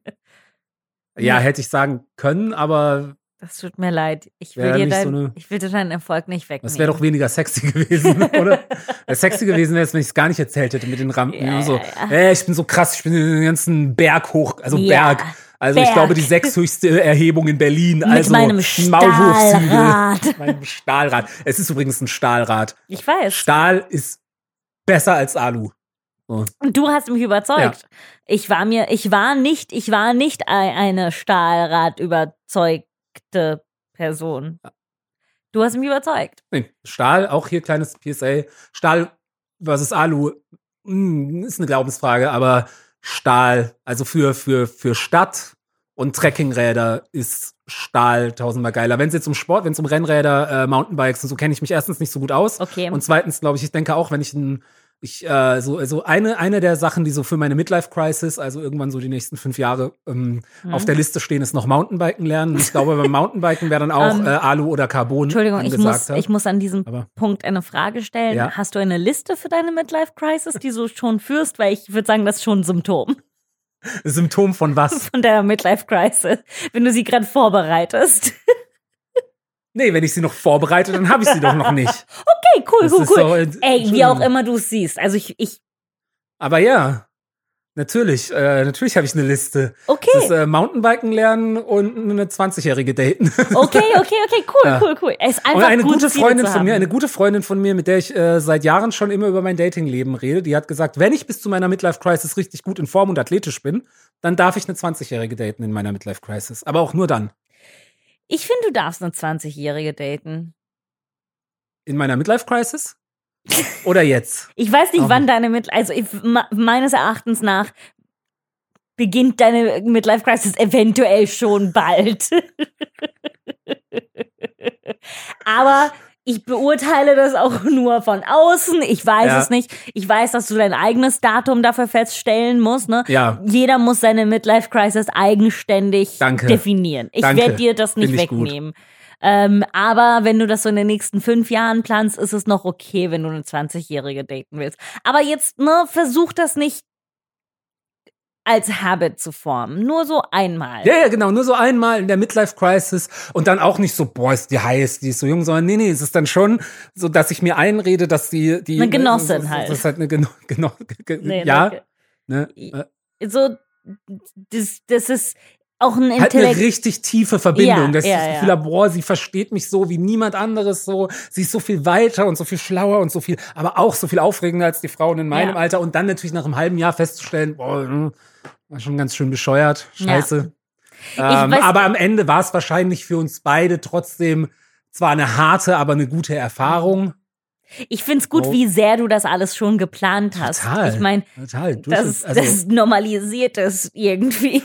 Ja, hätte ich sagen können, aber Das tut mir leid. Ich will Wäre dir nicht dein, so eine- ich will dir deinen Erfolg nicht wegnehmen. das wäre doch weniger sexy gewesen, oder? Äh, Sexy gewesen wäre es, wenn ich es gar nicht erzählt hätte mit den Rampen. Ja, so, ja, ja. Äh, ich bin so krass, ich bin den ganzen Berg hoch, also Ja, Berg. Also ich Berg. glaube, die sechshöchste Erhebung in Berlin. Mit also meinem ein Maulwurfshügel. Stahlrad. Mit meinem Stahlrad. Es ist übrigens ein Stahlrad. Ich weiß. Stahl ist besser als Alu. So. Und du hast mich überzeugt. Ich war mir, ich war nicht, ich war nicht ei- eine Stahlrad überzeugte Person. Du hast mich überzeugt. Nee, Stahl, auch hier kleines P S A. Stahl versus Alu mh, ist eine Glaubensfrage, aber Stahl, also für, für, für Stadt und Trekkingräder ist Stahl tausendmal geiler. Wenn es jetzt um Sport, wenn es um Rennräder, äh, Mountainbikes und so, kenne ich mich erstens nicht so gut aus. Okay. Und zweitens, glaube ich, ich denke auch, wenn ich ein, ich, äh, so, also eine, eine der Sachen, die so für meine Midlife-Crisis, also irgendwann so die nächsten fünf Jahre ähm, Mhm. auf der Liste stehen, ist noch Mountainbiken lernen. Und ich glaube, beim Mountainbiken wäre dann auch Ähm, äh, Alu oder Carbon Entschuldigung, ich angesagt. muss, ich muss an diesem Aber- Punkt eine Frage stellen. Ja. Hast du eine Liste für deine Midlife-Crisis, die du schon führst? Weil ich würde sagen, das ist schon ein Symptom Symptom von was? von der Midlife-Crisis, wenn du sie gerade vorbereitest. Nee, wenn ich sie noch vorbereite, dann habe ich sie doch noch nicht. Okay, cool, Das cool, ist cool. so, äh, Ey, wie auch Entschuldigung. immer du es siehst. Also ich, ich Aber ja, natürlich, äh, natürlich habe ich eine Liste. okay. Das ist äh, Mountainbiken lernen und eine zwanzigjährige daten. Okay, okay, okay, cool, Ja. cool, cool. Es ist einfach Und eine gut, gute Ziele Freundin zu von mir, haben. eine gute Freundin von mir, mit der ich äh, seit Jahren schon immer über mein Datingleben rede, die hat gesagt, wenn ich bis zu meiner Midlife-Crisis richtig gut in Form und athletisch bin, dann darf ich eine zwanzigjährige daten in meiner Midlife-Crisis. Aber auch nur dann. Ich finde, du darfst eine zwanzigjährige daten. In meiner Midlife-Crisis? Oder jetzt? Ich weiß nicht, Oh. wann deine Midlife, also ich, me- meines Erachtens nach beginnt deine Midlife-Crisis eventuell schon bald. Aber ich beurteile das auch nur von außen. Ich weiß Ja. es nicht. Ich weiß, dass du dein eigenes Datum dafür feststellen musst. Ne? Ja. Jeder muss seine Midlife-Crisis eigenständig Danke. definieren. Ich Danke. werde dir das nicht Find ich gut. wegnehmen. Ähm, aber wenn du das so in den nächsten fünf Jahren planst, ist es noch okay, wenn du eine zwanzigjährige daten willst. Aber jetzt, ne, versuch das nicht als Habit zu formen. Nur so einmal. Ja, ja, genau. Nur so einmal in der Midlife-Crisis und dann auch nicht so, boah, ist die heiß, die ist so jung, sondern nee, nee, es ist dann schon so, dass ich mir einrede, dass die, die Eine Genossin das, halt. Das ist halt eine Geno Geno Ge Nee, ja, ne, ne, äh, So, das, das ist auch ein halt eine Intellekt. richtig tiefe Verbindung, Ja, dass ich ja, das ja. Gefühl habe, boah, sie versteht mich so wie niemand anderes so, sie ist so viel weiter und so viel schlauer und so viel, aber auch so viel aufregender als die Frauen in meinem Ja. Alter und dann natürlich nach einem halben Jahr festzustellen, boah, hm, war schon ganz schön bescheuert, scheiße. Ähm, weiß- aber am Ende war es wahrscheinlich für uns beide trotzdem zwar eine harte, aber eine gute Erfahrung. Ich find's gut, oh. wie sehr du das alles schon geplant hast. Total. Ich meine, das, also das normalisiert es irgendwie.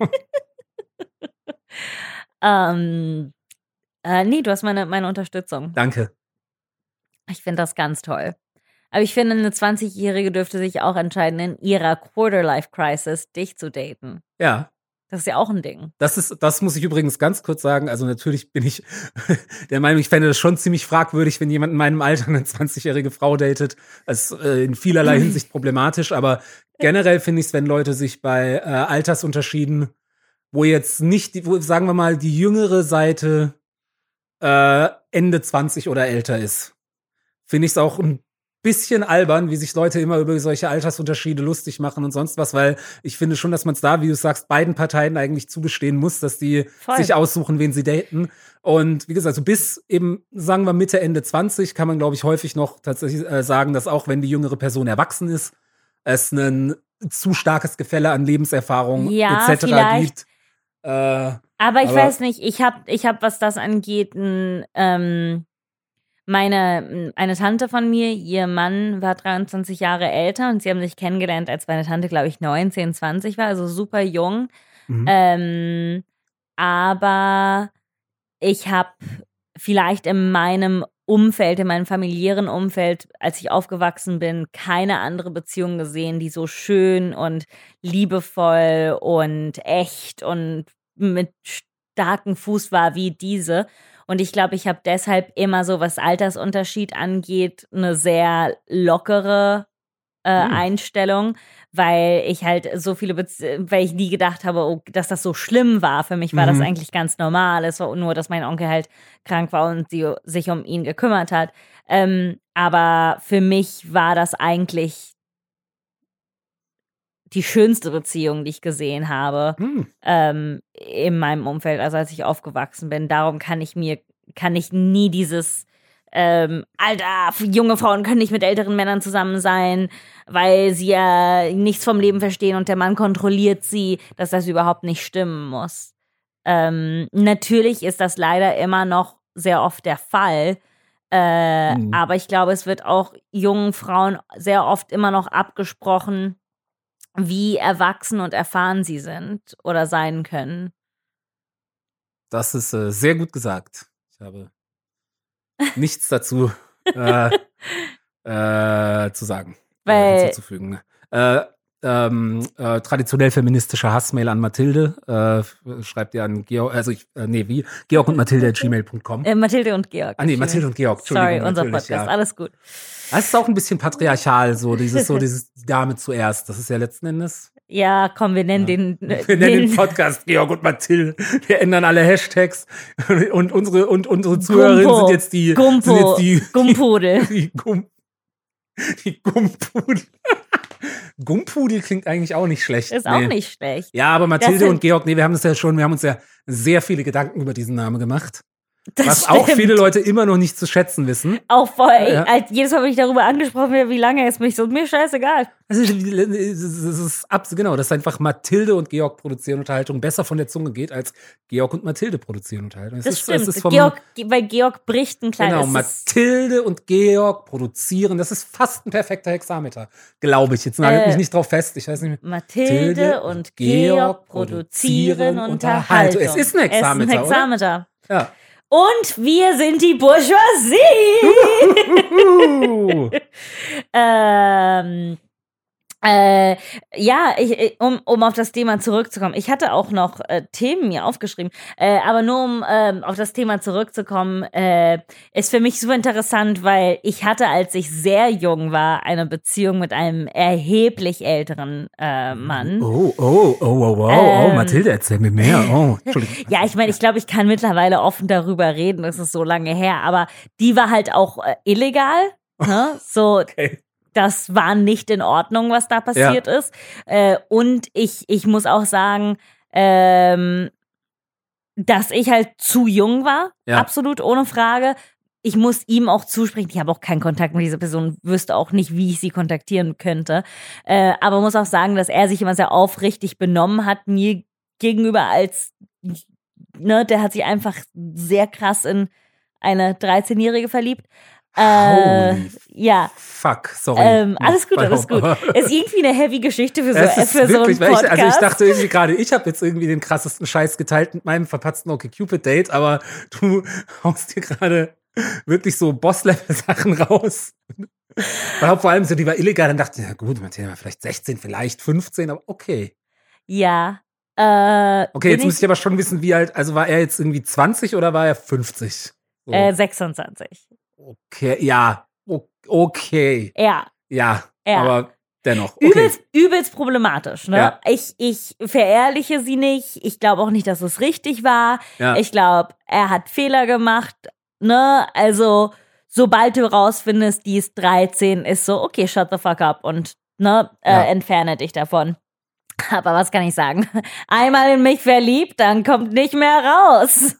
ähm, äh, nee, du hast meine, meine Unterstützung. Danke. Ich finde das ganz toll. Aber ich finde, eine zwanzigjährige dürfte sich auch entscheiden, in ihrer Quarter-Life-Crisis dich zu daten. Ja. Das ist ja auch ein Ding. Das ist, das muss ich übrigens ganz kurz sagen. Also natürlich bin ich der Meinung, ich fände das schon ziemlich fragwürdig, wenn jemand in meinem Alter eine zwanzigjährige Frau datet. Das ist äh, in vielerlei Hinsicht problematisch. Aber generell finde ich es, wenn Leute sich bei äh, Altersunterschieden, wo jetzt nicht, die, wo, sagen wir mal, die jüngere Seite äh, Ende zwanzig oder älter ist, finde ich es auch ein bisschen albern, wie sich Leute immer über solche Altersunterschiede lustig machen und sonst was, weil ich finde schon, dass man es da, wie du sagst, beiden Parteien eigentlich zugestehen muss, dass die Voll. sich aussuchen, wen sie daten. Und wie gesagt, so bis eben, sagen wir Mitte, Ende zwanzig kann man, glaube ich, häufig noch tatsächlich äh, sagen, dass auch wenn die jüngere Person erwachsen ist, es ein zu starkes Gefälle an Lebenserfahrung ja, et cetera vielleicht. gibt. Äh, aber ich aber weiß nicht, ich habe, ich hab, was das angeht, ein, ähm, Meine, eine Tante von mir, ihr Mann war dreiundzwanzig Jahre älter und sie haben sich kennengelernt, als meine Tante, glaube ich, neunzehn, zwanzig war, also super jung. Mhm. Ähm, aber ich habe vielleicht in meinem Umfeld, in meinem familiären Umfeld, als ich aufgewachsen bin, keine andere Beziehung gesehen, die so schön und liebevoll und echt und mit starkem Fuß war wie diese. Und ich glaube, ich habe deshalb immer so, was Altersunterschied angeht, eine sehr lockere äh, Hm. Einstellung, weil ich halt so viele, Bez- weil ich nie gedacht habe, oh, dass das so schlimm war. Für mich war das Mhm. eigentlich ganz normal. Es war nur, dass mein Onkel halt krank war und sie sich um ihn gekümmert hat. Ähm, aber für mich war das eigentlich die schönste Beziehung, die ich gesehen habe Hm. ähm, in meinem Umfeld, also als ich aufgewachsen bin. Darum kann ich mir, kann ich nie dieses ähm, Alter, junge Frauen können nicht mit älteren Männern zusammen sein, weil sie ja nichts vom Leben verstehen und der Mann kontrolliert sie, dass das überhaupt nicht stimmen muss. Ähm, natürlich ist das leider immer noch sehr oft der Fall, äh, Mhm. aber ich glaube, es wird auch jungen Frauen sehr oft immer noch abgesprochen, wie erwachsen und erfahren sie sind oder sein können. Das ist äh, sehr gut gesagt. Ich habe nichts dazu äh, äh, zu sagen, äh, Weil- hinzuzufügen. Äh, ähm, äh, traditionell feministische Hassmail an Mathilde. Äh, schreibt ihr an Georg, also ich, äh, nee, wie? Georg und Mathilde at gmail punkt com. Äh, Mathilde und Georg. Ah nee, Mathilde und Georg, Entschuldigung. Sorry, unser natürlich, Podcast, ja. alles gut. Das ist auch ein bisschen patriarchal, so dieses, so dieses die Dame zuerst. Das ist ja letzten Endes. Ja, komm, wir nennen Ja. den. Wir nennen den Podcast Georg und Mathilde. Wir ändern alle Hashtags und unsere und unsere Zuhörerinnen Gumpo. sind jetzt die Gumpo. sind jetzt die Gumpudel. die Gum die Gumpudel. Gumpudel klingt eigentlich auch nicht schlecht. Ist nee. auch nicht schlecht. Ja, aber Mathilde sind- und Georg, nee, wir haben uns ja schon, wir haben uns ja sehr viele Gedanken über diesen Namen gemacht. Das was auch stimmt. viele Leute immer noch nicht zu schätzen wissen. Auch voll, ey, Ja. als jedes Mal, wenn ich darüber angesprochen werde, wie lange ist mich so, mir scheißegal. Also, das ist absolut genau, dass einfach Mathilde und Georg produzieren Unterhaltung besser von der Zunge geht, als Georg und Mathilde produzieren Unterhaltung. Es Das ist, stimmt. Es ist vom, Georg, weil Georg bricht ein kleines. genau, Mathilde und Georg produzieren, das ist fast ein perfekter Hexameter, glaube ich. Jetzt nagelt Äh, mich nicht drauf fest, ich weiß nicht mehr. Mathilde und Georg produzieren Unterhaltung. Es ist ein Hexameter, Es ist ein Hexameter. Ja. Und wir sind die Bourgeoisie. Uh, ähm, äh, ja, ich, um, um auf das Thema zurückzukommen. Ich hatte auch noch äh, Themen mir aufgeschrieben, äh, aber nur um ähm, auf das Thema zurückzukommen, äh, ist für mich super interessant, weil ich hatte, als ich sehr jung war, eine Beziehung mit einem erheblich älteren äh, Mann. oh, oh, oh, oh, wow, oh, Ähm. Mathilde, erzähl mir mehr. Oh, Entschuldigung. Ja, ich meine, ich glaube, ich kann mittlerweile offen darüber reden, es ist so lange her, aber die war halt auch äh, illegal. Ne? So, Okay. das war nicht in Ordnung, was da passiert ist. Äh, und ich, ich muss auch sagen, ähm, dass ich halt zu jung war, Ja. absolut ohne Frage. Ich muss ihm auch zusprechen, ich habe auch keinen Kontakt mit dieser Person, wüsste auch nicht, wie ich sie kontaktieren könnte. Äh, aber muss auch sagen, dass er sich immer sehr aufrichtig benommen hat, mir gegenüber als, ne, der hat sich einfach sehr krass in eine dreizehnjährige verliebt. Holy ja. Fuck, sorry. Ähm, alles gut, alles gut. Ist irgendwie eine heavy Geschichte für so, Es ist für so wirklich, einen weil Podcast. ich, also ich dachte irgendwie gerade, ich habe jetzt irgendwie den krassesten Scheiß geteilt mit meinem verpatzten OkCupid-Date, aber du haust dir gerade wirklich so Boss-Level-Sachen raus. Weil vor allem so, die war illegal, dann dachte ich, ja gut, Martina, vielleicht sechzehn, vielleicht fünfzehn, aber okay. Ja. Äh, okay, jetzt muss ich aber schon wissen, wie alt, also war er jetzt irgendwie zwanzig oder war er fünfzig? So. Äh, sechsundzwanzig. Okay, ja, okay. Ja. Ja, ja. aber dennoch. Okay. Übelst, übelst problematisch, ne? Ja. Ich, ich verehrliche sie nicht. Ich glaube auch nicht, dass es richtig war. Ja. Ich glaube, er hat Fehler gemacht, ne? Also, sobald du rausfindest, die ist dreizehn, ist so, okay, shut the fuck up und, ne, ja. äh, entferne dich davon. Aber was kann ich sagen? Einmal in mich verliebt, dann kommt nicht mehr raus.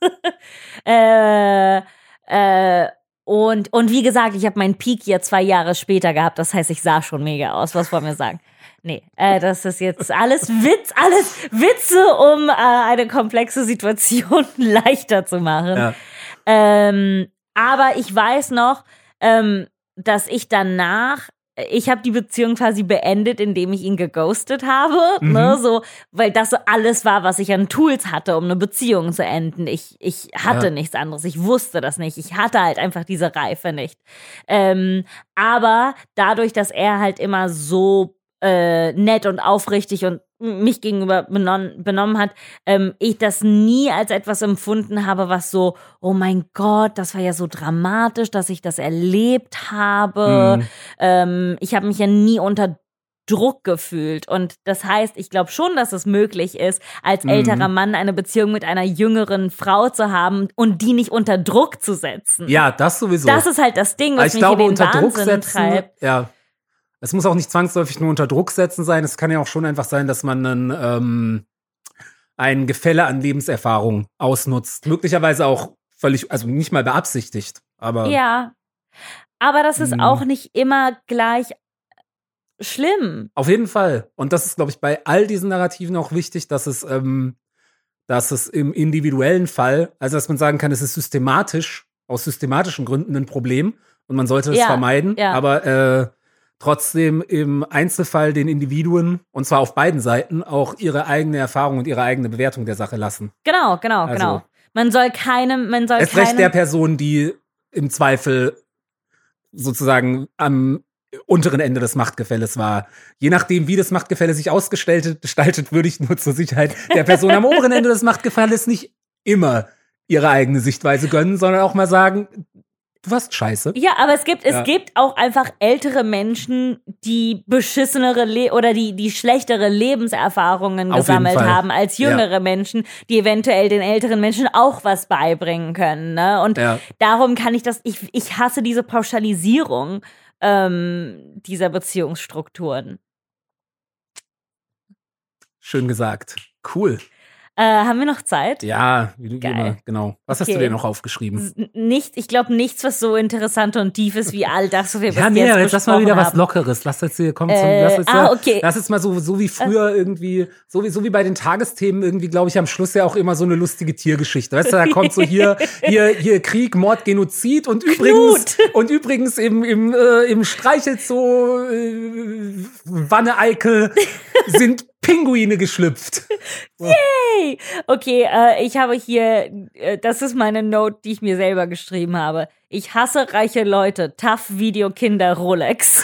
äh, äh, und, und wie gesagt, ich habe meinen Peak ja zwei Jahre später gehabt. Das heißt, ich sah schon mega aus. Was wollen wir sagen? Nee, äh, das ist jetzt alles Witz, alles Witze, um äh, eine komplexe Situation leichter zu machen. Ja. Ähm, aber ich weiß noch, ähm, dass ich danach ich habe die Beziehung quasi beendet, indem ich ihn geghostet habe, mhm. ne, so, weil das so alles war, was ich an Tools hatte, um eine Beziehung zu enden. Ich, ich hatte ja. nichts anderes, ich wusste das nicht, ich hatte halt einfach diese Reife nicht. Ähm, aber dadurch, dass er halt immer so äh, nett und aufrichtig und mich gegenüber benon- benommen hat, ähm, ich das nie als etwas empfunden habe, was so, oh mein Gott, das war ja so dramatisch, dass ich das erlebt habe. Mhm. Ähm, ich habe mich ja nie unter Druck gefühlt. Und das heißt, ich glaube schon, dass es möglich ist, als älterer mhm. Mann eine Beziehung mit einer jüngeren Frau zu haben und die nicht unter Druck zu setzen. Ja, das sowieso. Das ist halt das Ding, was ich mich glaube, in den unter Wahnsinn Druck setzen, treibt. Ja. Es muss auch nicht zwangsläufig nur unter Druck setzen sein. Es kann ja auch schon einfach sein, dass man einen, ähm, ein Gefälle an Lebenserfahrung ausnutzt. Möglicherweise auch völlig, also nicht mal beabsichtigt. Aber ja, aber das ist mh. auch nicht immer gleich schlimm. Auf jeden Fall. Und das ist, glaube ich, bei all diesen Narrativen auch wichtig, dass es, ähm, dass es im individuellen Fall, also dass man sagen kann, es ist systematisch, aus systematischen Gründen ein Problem und man sollte es ja, vermeiden. Ja. Aber äh, trotzdem im Einzelfall den Individuen, und zwar auf beiden Seiten, auch ihre eigene Erfahrung und ihre eigene Bewertung der Sache lassen. Genau, genau, also, genau. Man soll keinem, man soll erst keinem... recht der Person, die im Zweifel sozusagen am unteren Ende des Machtgefälles war. Je nachdem, wie das Machtgefälle sich ausgestaltet, gestaltet, würde ich nur zur Sicherheit der Person am oberen Ende des Machtgefälles nicht immer ihre eigene Sichtweise gönnen, sondern auch mal sagen, du warst scheiße. Ja, aber es gibt, es ja. gibt auch einfach ältere Menschen, die beschissenere Le- oder die, die schlechtere Lebenserfahrungen Auf gesammelt jeden Fall. haben als jüngere ja. Menschen, die eventuell den älteren Menschen auch was beibringen können, ne? Und ja. darum kann ich das, ich, ich hasse diese Pauschalisierung ähm, dieser Beziehungsstrukturen. Schön gesagt. Cool. Äh, haben wir noch Zeit? Ja, wie, wie Geil. immer, genau. Was Okay. hast du dir noch aufgeschrieben? Nichts, ich glaube nichts, was so interessant und tief ist wie all das, was wir Ja, bis nee, jetzt jetzt lass mal wieder besprochen was haben. Lockeres. Lass jetzt hier, komm, zum, Äh, lass jetzt ah, mal, okay. lass jetzt mal so, so wie früher irgendwie, so wie, so wie bei den Tagesthemen irgendwie, glaube ich, am Schluss ja auch immer so eine lustige Tiergeschichte. Weißt du, da kommt so hier, hier, hier Krieg, Mord, Genozid und übrigens, Knut. und übrigens im, im, äh, im Streichelzoo, äh, Wanne-Eickel sind Pinguine geschlüpft. Yay! Okay, äh, ich habe hier, äh, das ist meine Note, die ich mir selber geschrieben habe. Ich hasse reiche Leute. Tough Video Kinder Rolex.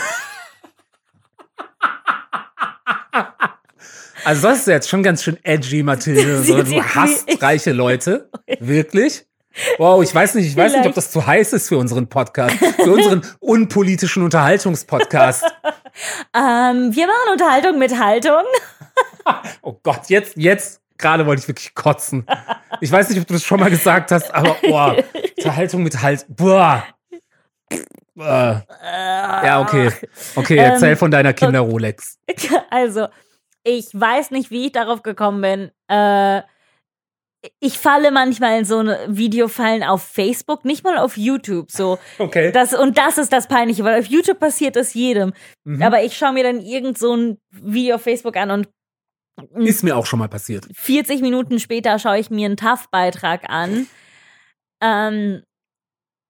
Also das ist jetzt schon ganz schön edgy, Mathilde. So, du hasst reiche Leute. Wirklich? Wow, ich weiß nicht, ich weiß Vielleicht. nicht, ob das zu heiß ist für unseren Podcast, für unseren unpolitischen Unterhaltungspodcast. ähm, wir machen Unterhaltung mit Haltung. Oh Gott, jetzt, jetzt, gerade wollte ich wirklich kotzen. Ich weiß nicht, ob du das schon mal gesagt hast, aber boah, Unterhaltung mit Halt, boah. Äh. Ja, okay. Okay, erzähl Ähm, von deiner Kinder-Rolex. Also, ich weiß nicht, wie ich darauf gekommen bin. Äh, ich falle manchmal in so eine Videofallen auf Facebook, nicht mal auf YouTube. So. Okay. Das, und das ist das Peinliche, weil auf YouTube passiert das jedem. Mhm. Aber ich schaue mir dann irgend so ein Video auf Facebook an und Ist mir auch schon mal passiert. vierzig Minuten später schaue ich mir einen T A F-Beitrag an. Ähm,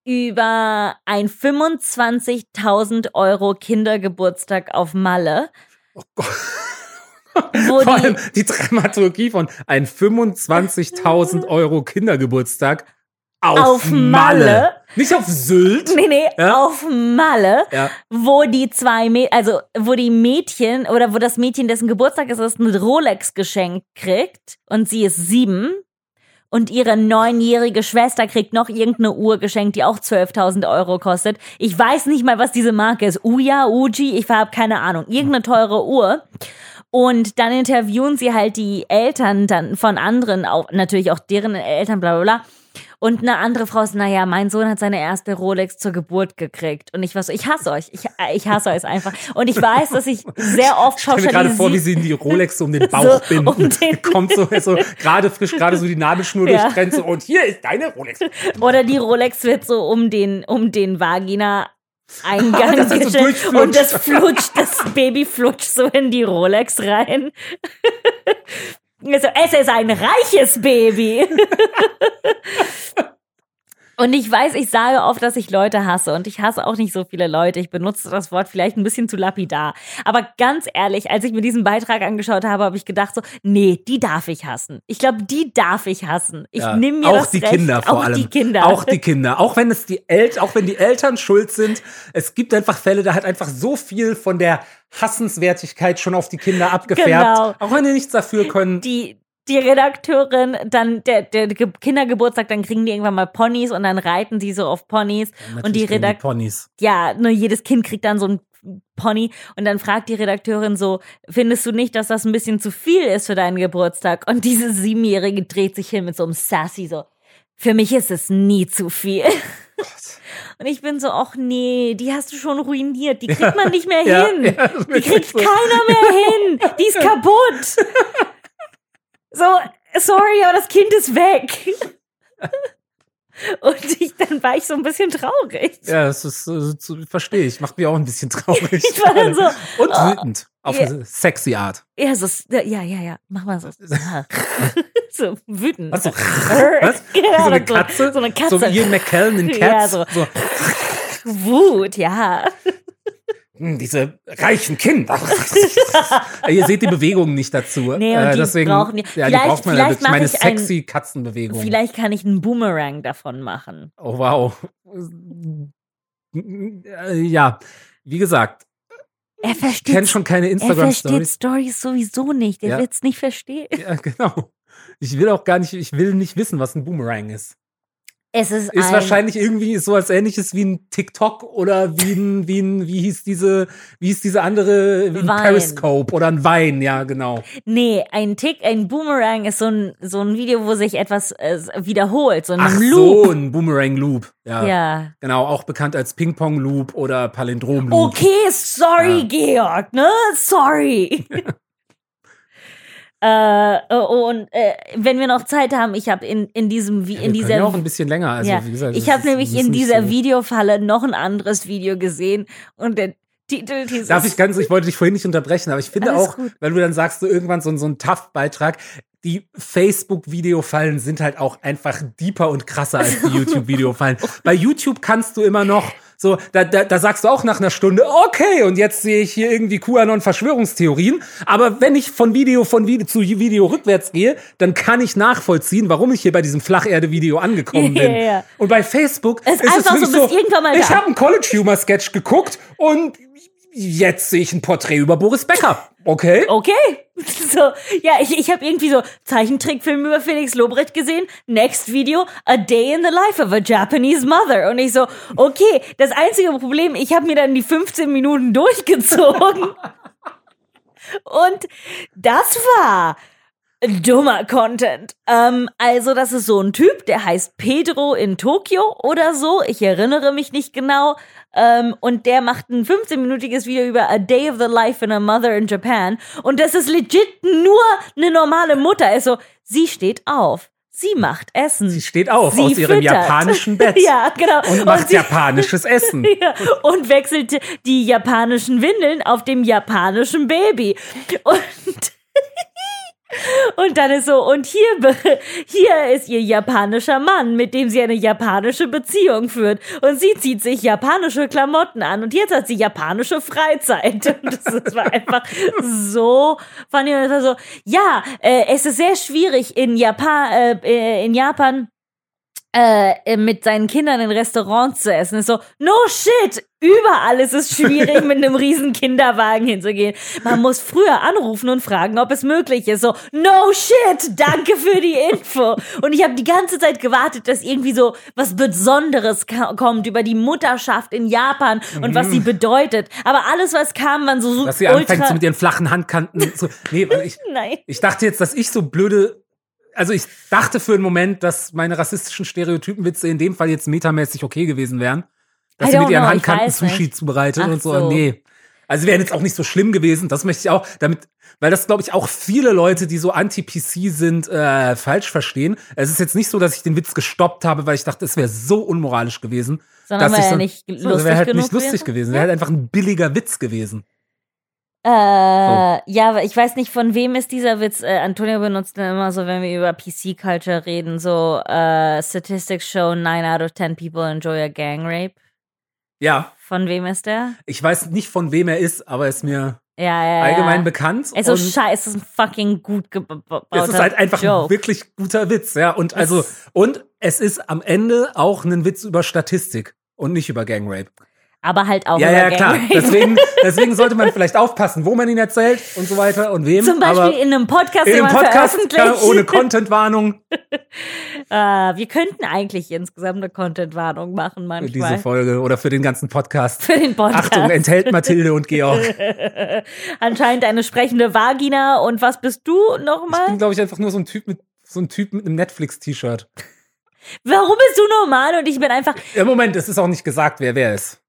über ein fünfundzwanzigtausend Euro Kindergeburtstag auf Malle. Oh Gott. Wo Vor allem die Dramaturgie von ein fünfundzwanzigtausend Euro Kindergeburtstag auf, auf Malle. Malle. Nicht auf Sylt. Nee, nee, ja? auf Malle, ja. wo die zwei, Mä- also wo die Mädchen oder wo das Mädchen, dessen Geburtstag ist, ist, ein Rolex geschenkt kriegt und sie ist sieben und ihre neunjährige Schwester kriegt noch irgendeine Uhr geschenkt, die auch zwölftausend Euro kostet. Ich weiß nicht mal, was diese Marke ist. Uja, Uji, ich habe keine Ahnung. Irgendeine teure Uhr. Und dann interviewen sie halt die Eltern dann von anderen, auch natürlich auch deren Eltern, bla bla bla. Und eine andere Frau ist, naja, mein Sohn hat seine erste Rolex zur Geburt gekriegt. Und ich war so, ich hasse euch. Ich, ich hasse euch einfach. Und ich weiß, dass ich sehr oft pauschalisiere. Ich stelle mir gerade vor, wie sie die Rolex um den Bauch so, binden. Um den Kommt so, so gerade frisch, gerade so die Nabelschnur ja. durchtrennt. So, und hier ist deine Rolex. Oder die Rolex wird so um den, um den Vagina Eingang das gestellt so und das flutscht, das Baby flutscht so in die Rolex rein. Also, es ist ein reiches Baby. Und ich weiß, ich sage oft, dass ich Leute hasse und ich hasse auch nicht so viele Leute. Ich benutze das Wort vielleicht ein bisschen zu lapidar. Aber ganz ehrlich, als ich mir diesen Beitrag angeschaut habe, habe ich gedacht so, nee, die darf ich hassen. Ich glaube, die darf ich hassen. Ich ja, nehme mir auch das die Recht. Kinder vor auch allem. Die Kinder. Auch die Kinder. Auch wenn es die Eltern, auch wenn die Eltern schuld sind. Es gibt einfach Fälle, da hat einfach so viel von der Hassenswertigkeit schon auf die Kinder abgefärbt. Genau. Auch wenn die nichts dafür können. Die Die Redakteurin, dann der, der Kindergeburtstag, dann kriegen die irgendwann mal Ponys und dann reiten sie so auf Ponys. Ja, und die Redakteurin. Ja, nur jedes Kind kriegt dann so ein Pony und dann fragt die Redakteurin so, findest du nicht, dass das ein bisschen zu viel ist für deinen Geburtstag? Und diese Siebenjährige dreht sich hin mit so einem Sassy so, für mich ist es nie zu viel. Und ich bin so, ach nee, die hast du schon ruiniert, die kriegt man nicht mehr ja, hin. Ja, die kriegt so. Keiner mehr hin, die ist kaputt. So, sorry, aber das Kind ist weg. Und ich, dann war ich so ein bisschen traurig. Ja, das ist, das verstehe ich. Macht mich auch ein bisschen traurig. Ich war dann so. Und wütend. Oh, auf ja, eine sexy Art. Ja, so, ja, ja, ja. Mach mal so. So wütend. Was? So, was? Genau, so eine Katze? So eine Katze. So wie Ian McKellen in Cats. Ja, so. so. Wut, ja. Diese reichen Kinder. Ihr seht die Bewegungen nicht dazu. Nee, und die Deswegen, brauchen die. Ja, die braucht man ja wirklich. Meine sexy ein, Katzenbewegung. Vielleicht kann ich einen Boomerang davon machen. Oh, wow. Ja, wie gesagt. Er versteht, ich kenne schon keine Instagram-Stories. Er versteht Stories sowieso nicht. Er ja. wird es nicht verstehen. Ja, genau. Ich will auch gar nicht, ich will nicht wissen, was ein Boomerang ist. Es ist, ist ein wahrscheinlich irgendwie so als ähnliches wie ein TikTok oder wie ein, wie ein, wie hieß diese, wie hieß diese andere, wie ein Vine. Periscope oder ein Vine, ja, genau. Nee, ein Tick, ein Boomerang ist so ein, so ein Video, wo sich etwas äh, wiederholt, so ein Ach Loop. so, ein Boomerang-Loop, ja. Ja. Genau, auch bekannt als Ping-Pong-Loop oder Palindrom-Loop. Okay, sorry, ja. Georg, ne? Sorry. Äh, und äh, wenn wir noch Zeit haben, ich habe in, in diesem, wie ja, in wir dieser. Ja, auch ein bisschen länger. Also, ja, wie gesagt, ich habe nämlich in dieser so Videofalle noch ein anderes Video gesehen und der Titel dieses. Darf ich ganz, ich wollte dich vorhin nicht unterbrechen, aber ich finde Alles auch, gut. weil du dann sagst, so irgendwann so, so ein Tough-Beitrag, die Facebook-Videofallen sind halt auch einfach deeper und krasser als die YouTube-Videofallen. Bei YouTube kannst du immer noch so, da, da, da sagst du auch nach einer Stunde, okay, und jetzt sehe ich hier irgendwie QAnon-Verschwörungstheorien. Aber wenn ich von Video von Video zu Video rückwärts gehe, dann kann ich nachvollziehen, warum ich hier bei diesem Flacherde-Video angekommen bin. Ja, ja. Und bei Facebook es ist, ist einfach es so, so, bis irgendwann mal ich da. habe einen College-Humor-Sketch geguckt und jetzt sehe ich ein Porträt über Boris Becker. Okay. Okay. So, ja, ich, ich habe irgendwie so Zeichentrickfilm über Felix Lobrecht gesehen. Next Video, A Day in the Life of a Japanese Mother. Und ich so, okay, das einzige Problem, ich habe mir dann die fünfzehn Minuten durchgezogen. Und das war dummer Content. Ähm, also, das ist so ein Typ, der heißt Pedro in Tokio oder so. Ich erinnere mich nicht genau. Ähm, und der macht ein fünfzehnminütiges Video über A Day of the Life in a Mother in Japan. Und das ist legit nur eine normale Mutter. Also, sie steht auf. Sie macht Essen. Sie steht auf sie aus ihrem füttert. japanischen Bett. Ja, genau. Und macht und sie, japanisches Essen. Ja, und wechselt die japanischen Windeln auf dem japanischen Baby. Und Und dann ist so, und hier, hier ist ihr japanischer Mann, mit dem sie eine japanische Beziehung führt. Und sie zieht sich japanische Klamotten an. Und jetzt hat sie japanische Freizeit. Und das, das war einfach so funny. Und es war so, ja, äh, es ist sehr schwierig in Japan, äh, in Japan, Äh, mit seinen Kindern in Restaurants zu essen. Ist so, no shit! Überall ist es schwierig, mit einem riesen Kinderwagen hinzugehen. Man muss früher anrufen und fragen, ob es möglich ist. So, no shit! Danke für die Info. Und ich habe die ganze Zeit gewartet, dass irgendwie so was Besonderes ka- kommt über die Mutterschaft in Japan und was sie bedeutet. Aber alles, was kam, waren so super. Dass sie anfängt so mit ihren flachen Handkanten. So, nee, weil ich, Nein. ich dachte jetzt, dass ich so blöde. Also ich dachte für einen Moment, dass meine rassistischen Stereotypenwitze in dem Fall jetzt metamäßig okay gewesen wären. Dass I sie mit don't ihren know, ich Handkanten weiß Sushi nicht. zubereitet Ach und so. so. Nee. Also wären jetzt auch nicht so schlimm gewesen. Das möchte ich auch, damit, weil das, glaube ich, auch viele Leute, die so anti-P C sind, äh, falsch verstehen. Es ist jetzt nicht so, dass ich den Witz gestoppt habe, weil ich dachte, es wäre so unmoralisch gewesen. Sondern dass weil ich er so, nicht so, lustig wäre halt genug nicht lustig wäre. gewesen. Wäre halt einfach ein billiger Witz gewesen. Äh, ja, aber ich weiß nicht, von wem ist dieser Witz. Äh, Antonio benutzt den immer so, wenn wir über P C-Culture reden, so äh, Statistics show nine out of ten people enjoy a gang rape. Ja. Von wem ist der? Ich weiß nicht, von wem er ist, aber er ist mir Ja, ja, allgemein ja. bekannt. Also und scheiße, es ist ein fucking gut gebauter es ist halt einfach Joke. ein wirklich guter Witz, ja. Und also, und es ist am Ende auch ein Witz über Statistik und nicht über Gangrape. Aber halt auch Ja, über ja, klar. Gang rape. Deswegen, deswegen sollte man vielleicht aufpassen, wo man ihn erzählt und so weiter und wem. Zum Beispiel aber in einem Podcast, in den einem man Podcast, veröffentlicht. ja, ohne Contentwarnung. äh, wir könnten eigentlich insgesamt eine Content-Warnung machen Für manchmal. diese Folge oder für den ganzen Podcast. Für den Podcast. Achtung, enthält Mathilde und Georg. Anscheinend eine sprechende Vagina. Und was bist du Ich bin, nochmal? glaube ich, einfach nur so ein Typ mit so ein Typ mit einem Netflix-T-Shirt. Warum bist du normal und ich bin einfach... Ja, Moment, es ist auch nicht gesagt, wer wer ist.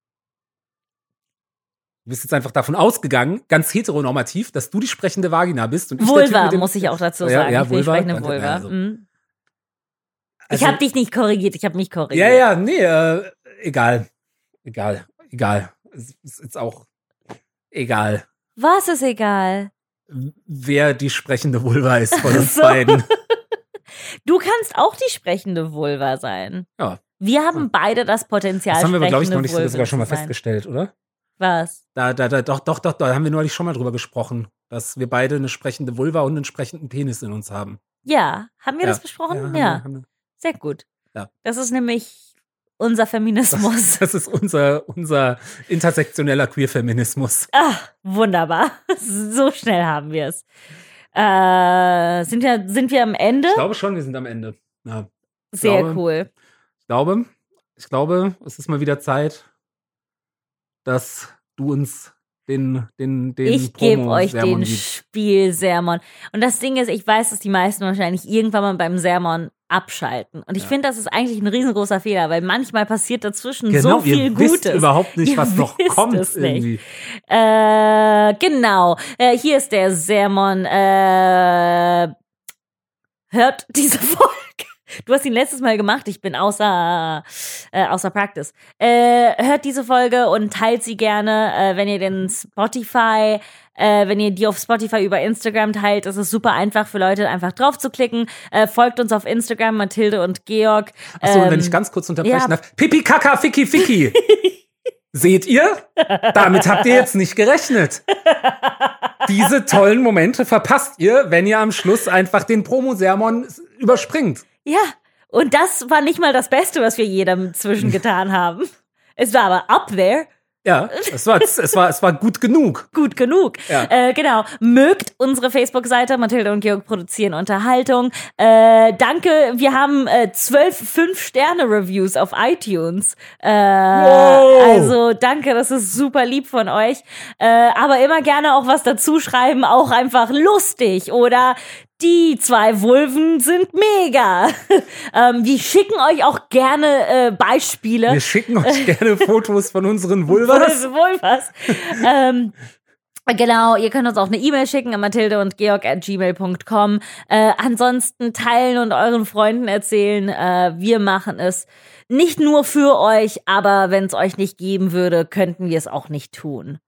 Du bist jetzt einfach davon ausgegangen, ganz heteronormativ, dass du die sprechende Vagina bist. Und ich der Typ Vulva, mit dem, muss ich auch dazu Ja, sagen. ja, ich bin die Vulva. sprechende Ja, Vulva. also- Mhm. Also- ich habe dich nicht korrigiert, ich habe mich korrigiert. Ja, ja, nee, äh, egal. Egal, egal. Es ist jetzt auch egal, Was ist egal? wer die sprechende Vulva ist von uns So. beiden. Du kannst auch die sprechende Vulva sein. Ja, Wir haben beide das Potenzial, das haben wir aber, glaube ich, noch nicht sprechende sogar schon mal Vulven zu sein. festgestellt, oder? Was? Da, da, da, doch, doch, doch, da haben wir neulich schon mal drüber gesprochen, dass wir beide eine sprechende Vulva und einen sprechenden Penis in uns haben. Ja, haben wir Ja. das besprochen? haben Ja, wir- haben wir. sehr gut. Ja. Das ist nämlich unser Feminismus. Das ist unser, unser intersektioneller Queer-Feminismus. Ach, wunderbar. So schnell haben wir es. Äh, sind, wir, sind wir am Ende? Ich glaube schon, wir sind am Ende. Ja. Sehr glaube- cool. Ich glaube, ich glaube, es ist mal wieder Zeit, dass du uns den, den, den Ich gebe euch Promo-Sermon den gibst. Spielsermon. Und das Ding ist, ich weiß, dass die meisten wahrscheinlich irgendwann mal beim Sermon abschalten. Und ich Ja. finde, das ist eigentlich ein riesengroßer Fehler, weil manchmal passiert dazwischen Genau, so viel ihr wisst Gutes. überhaupt nicht, Ihr was noch wisst kommt es nicht. irgendwie. Äh, genau. Äh, hier ist der Sermon. Äh, hört diese Folge. Du hast ihn letztes Mal gemacht. Ich bin außer, äh, außer Practice. Äh, hört diese Folge und teilt sie gerne, äh, wenn ihr den Spotify, äh, wenn ihr die auf Spotify über Instagram teilt. Das ist super einfach für Leute, einfach drauf zu klicken. Äh, folgt uns auf Instagram, Mathilde und Georg. Achso, und wenn Ähm, ich ganz kurz unterbrechen ja. darf. Pipi, Kaka, Ficky, Ficky. Seht ihr? Damit habt ihr jetzt nicht gerechnet. Diese tollen Momente verpasst ihr, wenn ihr am Schluss einfach den Promo-Sermon überspringt. Ja, und das war nicht mal das Beste, was wir jedem zwischen getan haben. Es war aber up there. Ja, es war, es war, es war gut genug. Gut genug. Ja. Äh, genau. Mögt unsere Facebook-Seite. Mathilde und Georg produzieren Unterhaltung. Äh, danke. Wir haben äh, zwölf Fünf-Sterne-Reviews auf iTunes. Äh, Wow. Also danke, das ist super lieb von euch. Äh, aber immer gerne auch was dazu schreiben. Auch einfach lustig oder die zwei Vulven sind mega. ähm, wir schicken euch auch gerne äh, Beispiele. Wir schicken euch gerne Fotos von unseren Vulvas. Vul- Vulvas. ähm, Genau, ihr könnt uns auch eine E-Mail schicken an mathilde und georg at gmail punkt com. Äh, ansonsten teilen und euren Freunden erzählen. Äh, wir machen es nicht nur für euch, aber wenn es euch nicht geben würde, könnten wir es auch nicht tun.